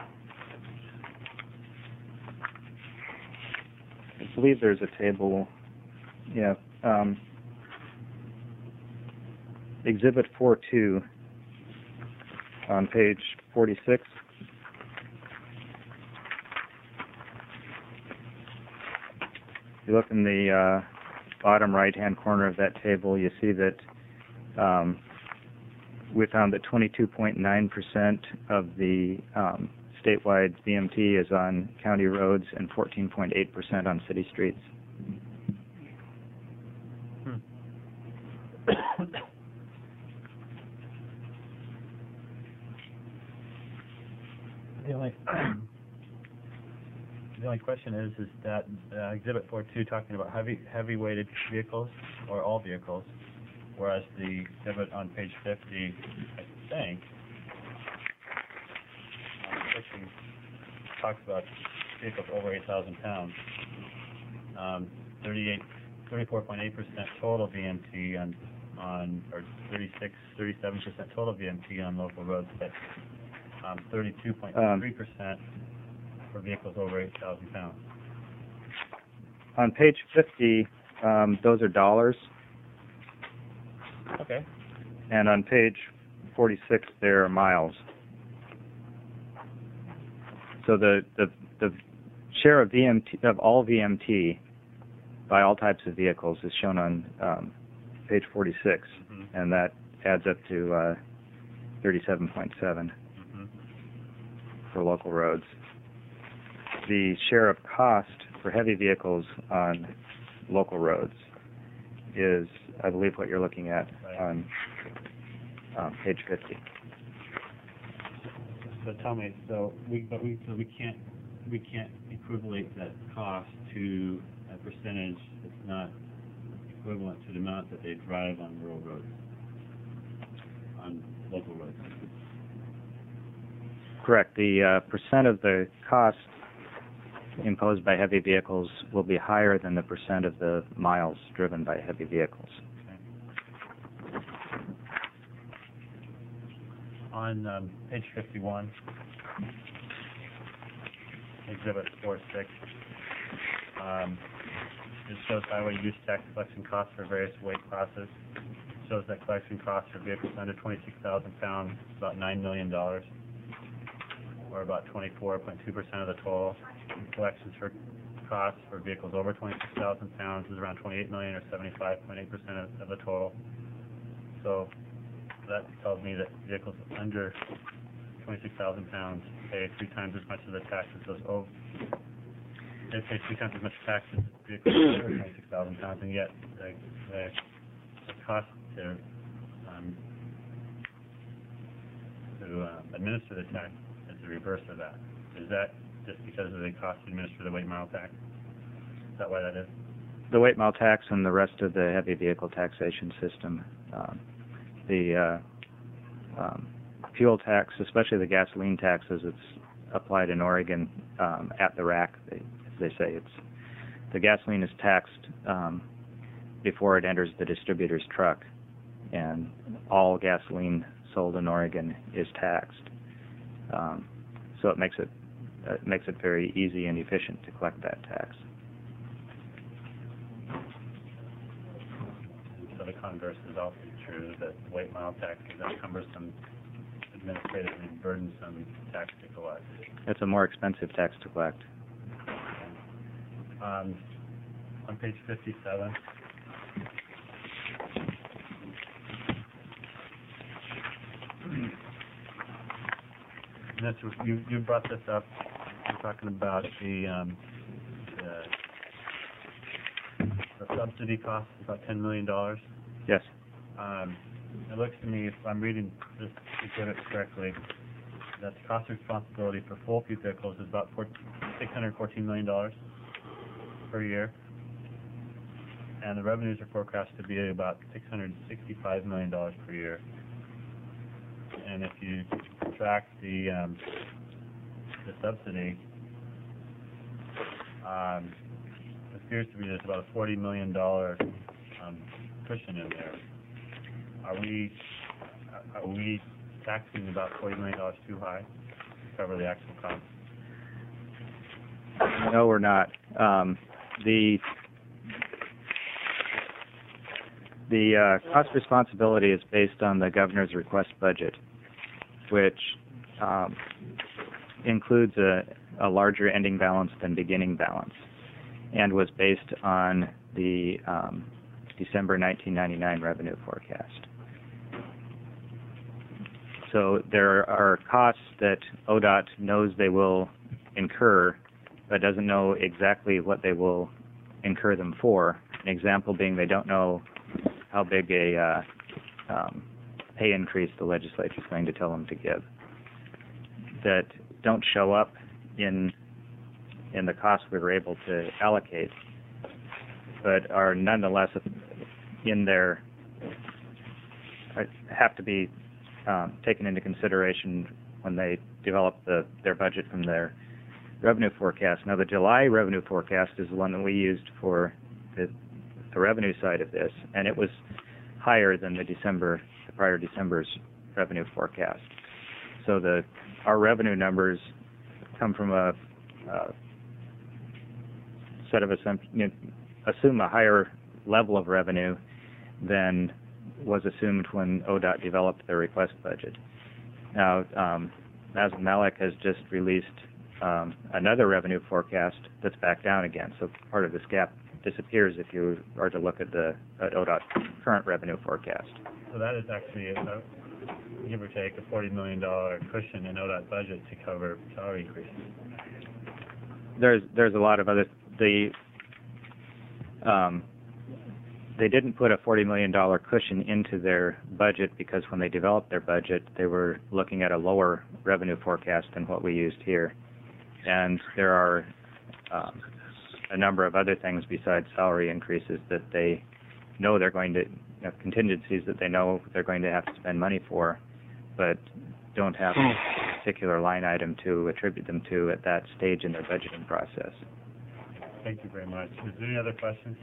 I believe there's a table. Yeah. Um, Exhibit four two on page forty-six. If you look in the uh, bottom right-hand corner of that table, you see that um, we found that twenty-two point nine percent of the um, statewide B M T is on county roads and fourteen point eight percent on city streets. Hmm. The only the only question is, is that uh, Exhibit four two talking about heavy heavy weighted vehicles or all vehicles, whereas the exhibit on page fifty, I think, um, talks about vehicles over eight thousand pounds. Um, thirty-eight, thirty-four point eight percent total V M T on, on, or thirty-six, thirty-seven percent total V M T on local roads, but, um, thirty-two point three percent for vehicles over eight thousand pounds. On page fifty, um, those are dollars, Okay. and on page forty-six, there are miles. So the, the, the share of V M T, of all V M T by all types of vehicles is shown on um, page forty-six, Mm-hmm. and that adds up to uh, thirty-seven point seven Mm-hmm. for local roads. The share of cost for heavy vehicles on local roads is, I believe, what you're looking at Right. on um, page fifty. So tell me, so we, but we, so we can't, we can't equivalent that cost to a percentage that's not equivalent to the amount that they drive on rural roads, on local roads. Correct. The uh, percent of the cost imposed by heavy vehicles will be higher than the percent of the miles driven by heavy vehicles. On um, page fifty-one, exhibit four six, um, it shows highway use tax collection costs for various weight classes. It shows that collection costs for vehicles under twenty-six thousand pounds is about nine million dollars, or about twenty-four point two percent of the total. Collections for costs for vehicles over twenty-six thousand pounds is around twenty-eight million dollars, or seventy-five point eight percent of, of the total. So that tells me that vehicles under twenty-six thousand pounds pay three times as much of the tax as those over. They pay three times as much tax as vehicles over twenty-six thousand pounds, and yet the, the, the cost to um, to uh, administer the tax is the reverse of that. Is that just because of the cost to administer the weight mile tax? Is that why that is? The weight mile tax and the rest of the heavy vehicle taxation system, um, the uh, um, fuel tax, especially the gasoline taxes, it's applied in Oregon um, at the rack. They, they say it's the gasoline is taxed um, before it enters the distributor's truck, and all gasoline sold in Oregon is taxed. Um, so it makes it uh, it makes it very easy and efficient to collect that tax. So the converse is also true, that weight mile tax is a cumbersome, administratively burdensome tax to collect. It's a more expensive tax to collect. Um, on page fifty-seven, and that's, you, you brought this up, you're talking about the, um, the, the subsidy cost, about ten million dollars. Yes. Um, it looks to me, if I'm reading this exhibit correctly, that the cost of responsibility for full fuel vehicles is about six hundred fourteen million dollars per year, and the revenues are forecast to be about six hundred sixty-five million dollars per year. And if you subtract the um, the subsidy, um, it appears to be there's about a forty million dollars um, cushion in there. Are we are we taxing about forty million dollars too high to cover the actual cost? No, we're not. Um, the the uh, cost responsibility is based on the governor's request budget, which um, includes a, a larger ending balance than beginning balance, and was based on the um, December nineteen ninety-nine revenue forecast. So there are costs that O D O T knows they will incur, but doesn't know exactly what they will incur them for. An example being they don't know how big a uh, um, pay increase the legislature is going to tell them to give. That don't show up in in the costs we were able to allocate, but are nonetheless in their have to be um, taken into consideration when they develop the, their budget from their revenue forecast. Now, the July revenue forecast is the one that we used for the, the revenue side of this, and it was higher than the December, the prior December's revenue forecast. So the our revenue numbers come from a, a set of assumptions, you know, assume a higher level of revenue than was assumed when O D O T developed their request budget. Now, um, Nazem Malik has just released um, another revenue forecast that's back down again. So part of this gap disappears if you are to look at the at O D O T's current revenue forecast. So that is actually, a, give or take, a forty million dollars cushion in O D O T budget to cover salary increases. There's there's a lot of other the um, they didn't put a forty million dollars cushion into their budget because when they developed their budget, they were looking at a lower revenue forecast than what we used here. And there are um, a number of other things besides salary increases that they know they're going to, you know, contingencies that they know they're going to have to spend money for, but don't have a particular line item to attribute them to at that stage in their budgeting process. Thank you very much. Is there any other questions?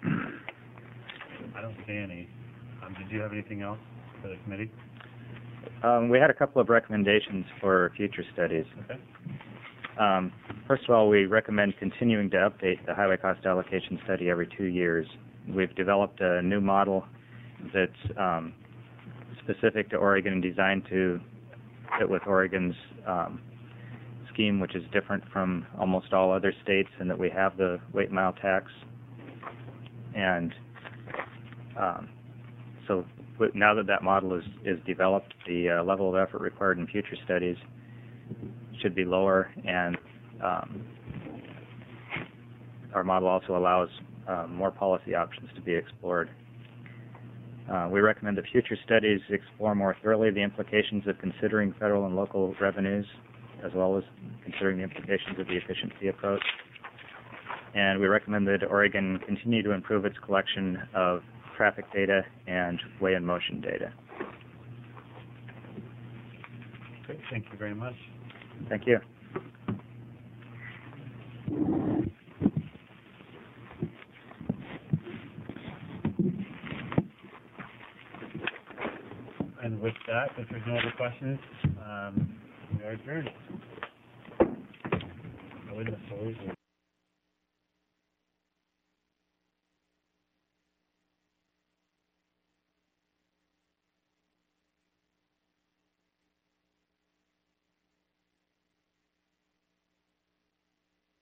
I don't see any. Um, did you have anything else for the committee? Um, we had a couple of recommendations for future studies. Okay. Um, first of all, we recommend continuing to update the highway cost allocation study every two years. We've developed a new model that's um, specific to Oregon and designed to fit with Oregon's um, scheme, which is different from almost all other states in that we have the weight mile tax. And um, so w- now that that model is, is developed, the uh, level of effort required in future studies should be lower, and um, our model also allows uh, more policy options to be explored. Uh, we recommend that future studies explore more thoroughly the implications of considering federal and local revenues, as well as considering the implications of the efficiency approach. And we recommend that Oregon continue to improve its collection of traffic data and way and motion data. Okay, thank you very much. Thank you. And with that, if there's no other questions, um, we are adjourned. I wouldn't have told you.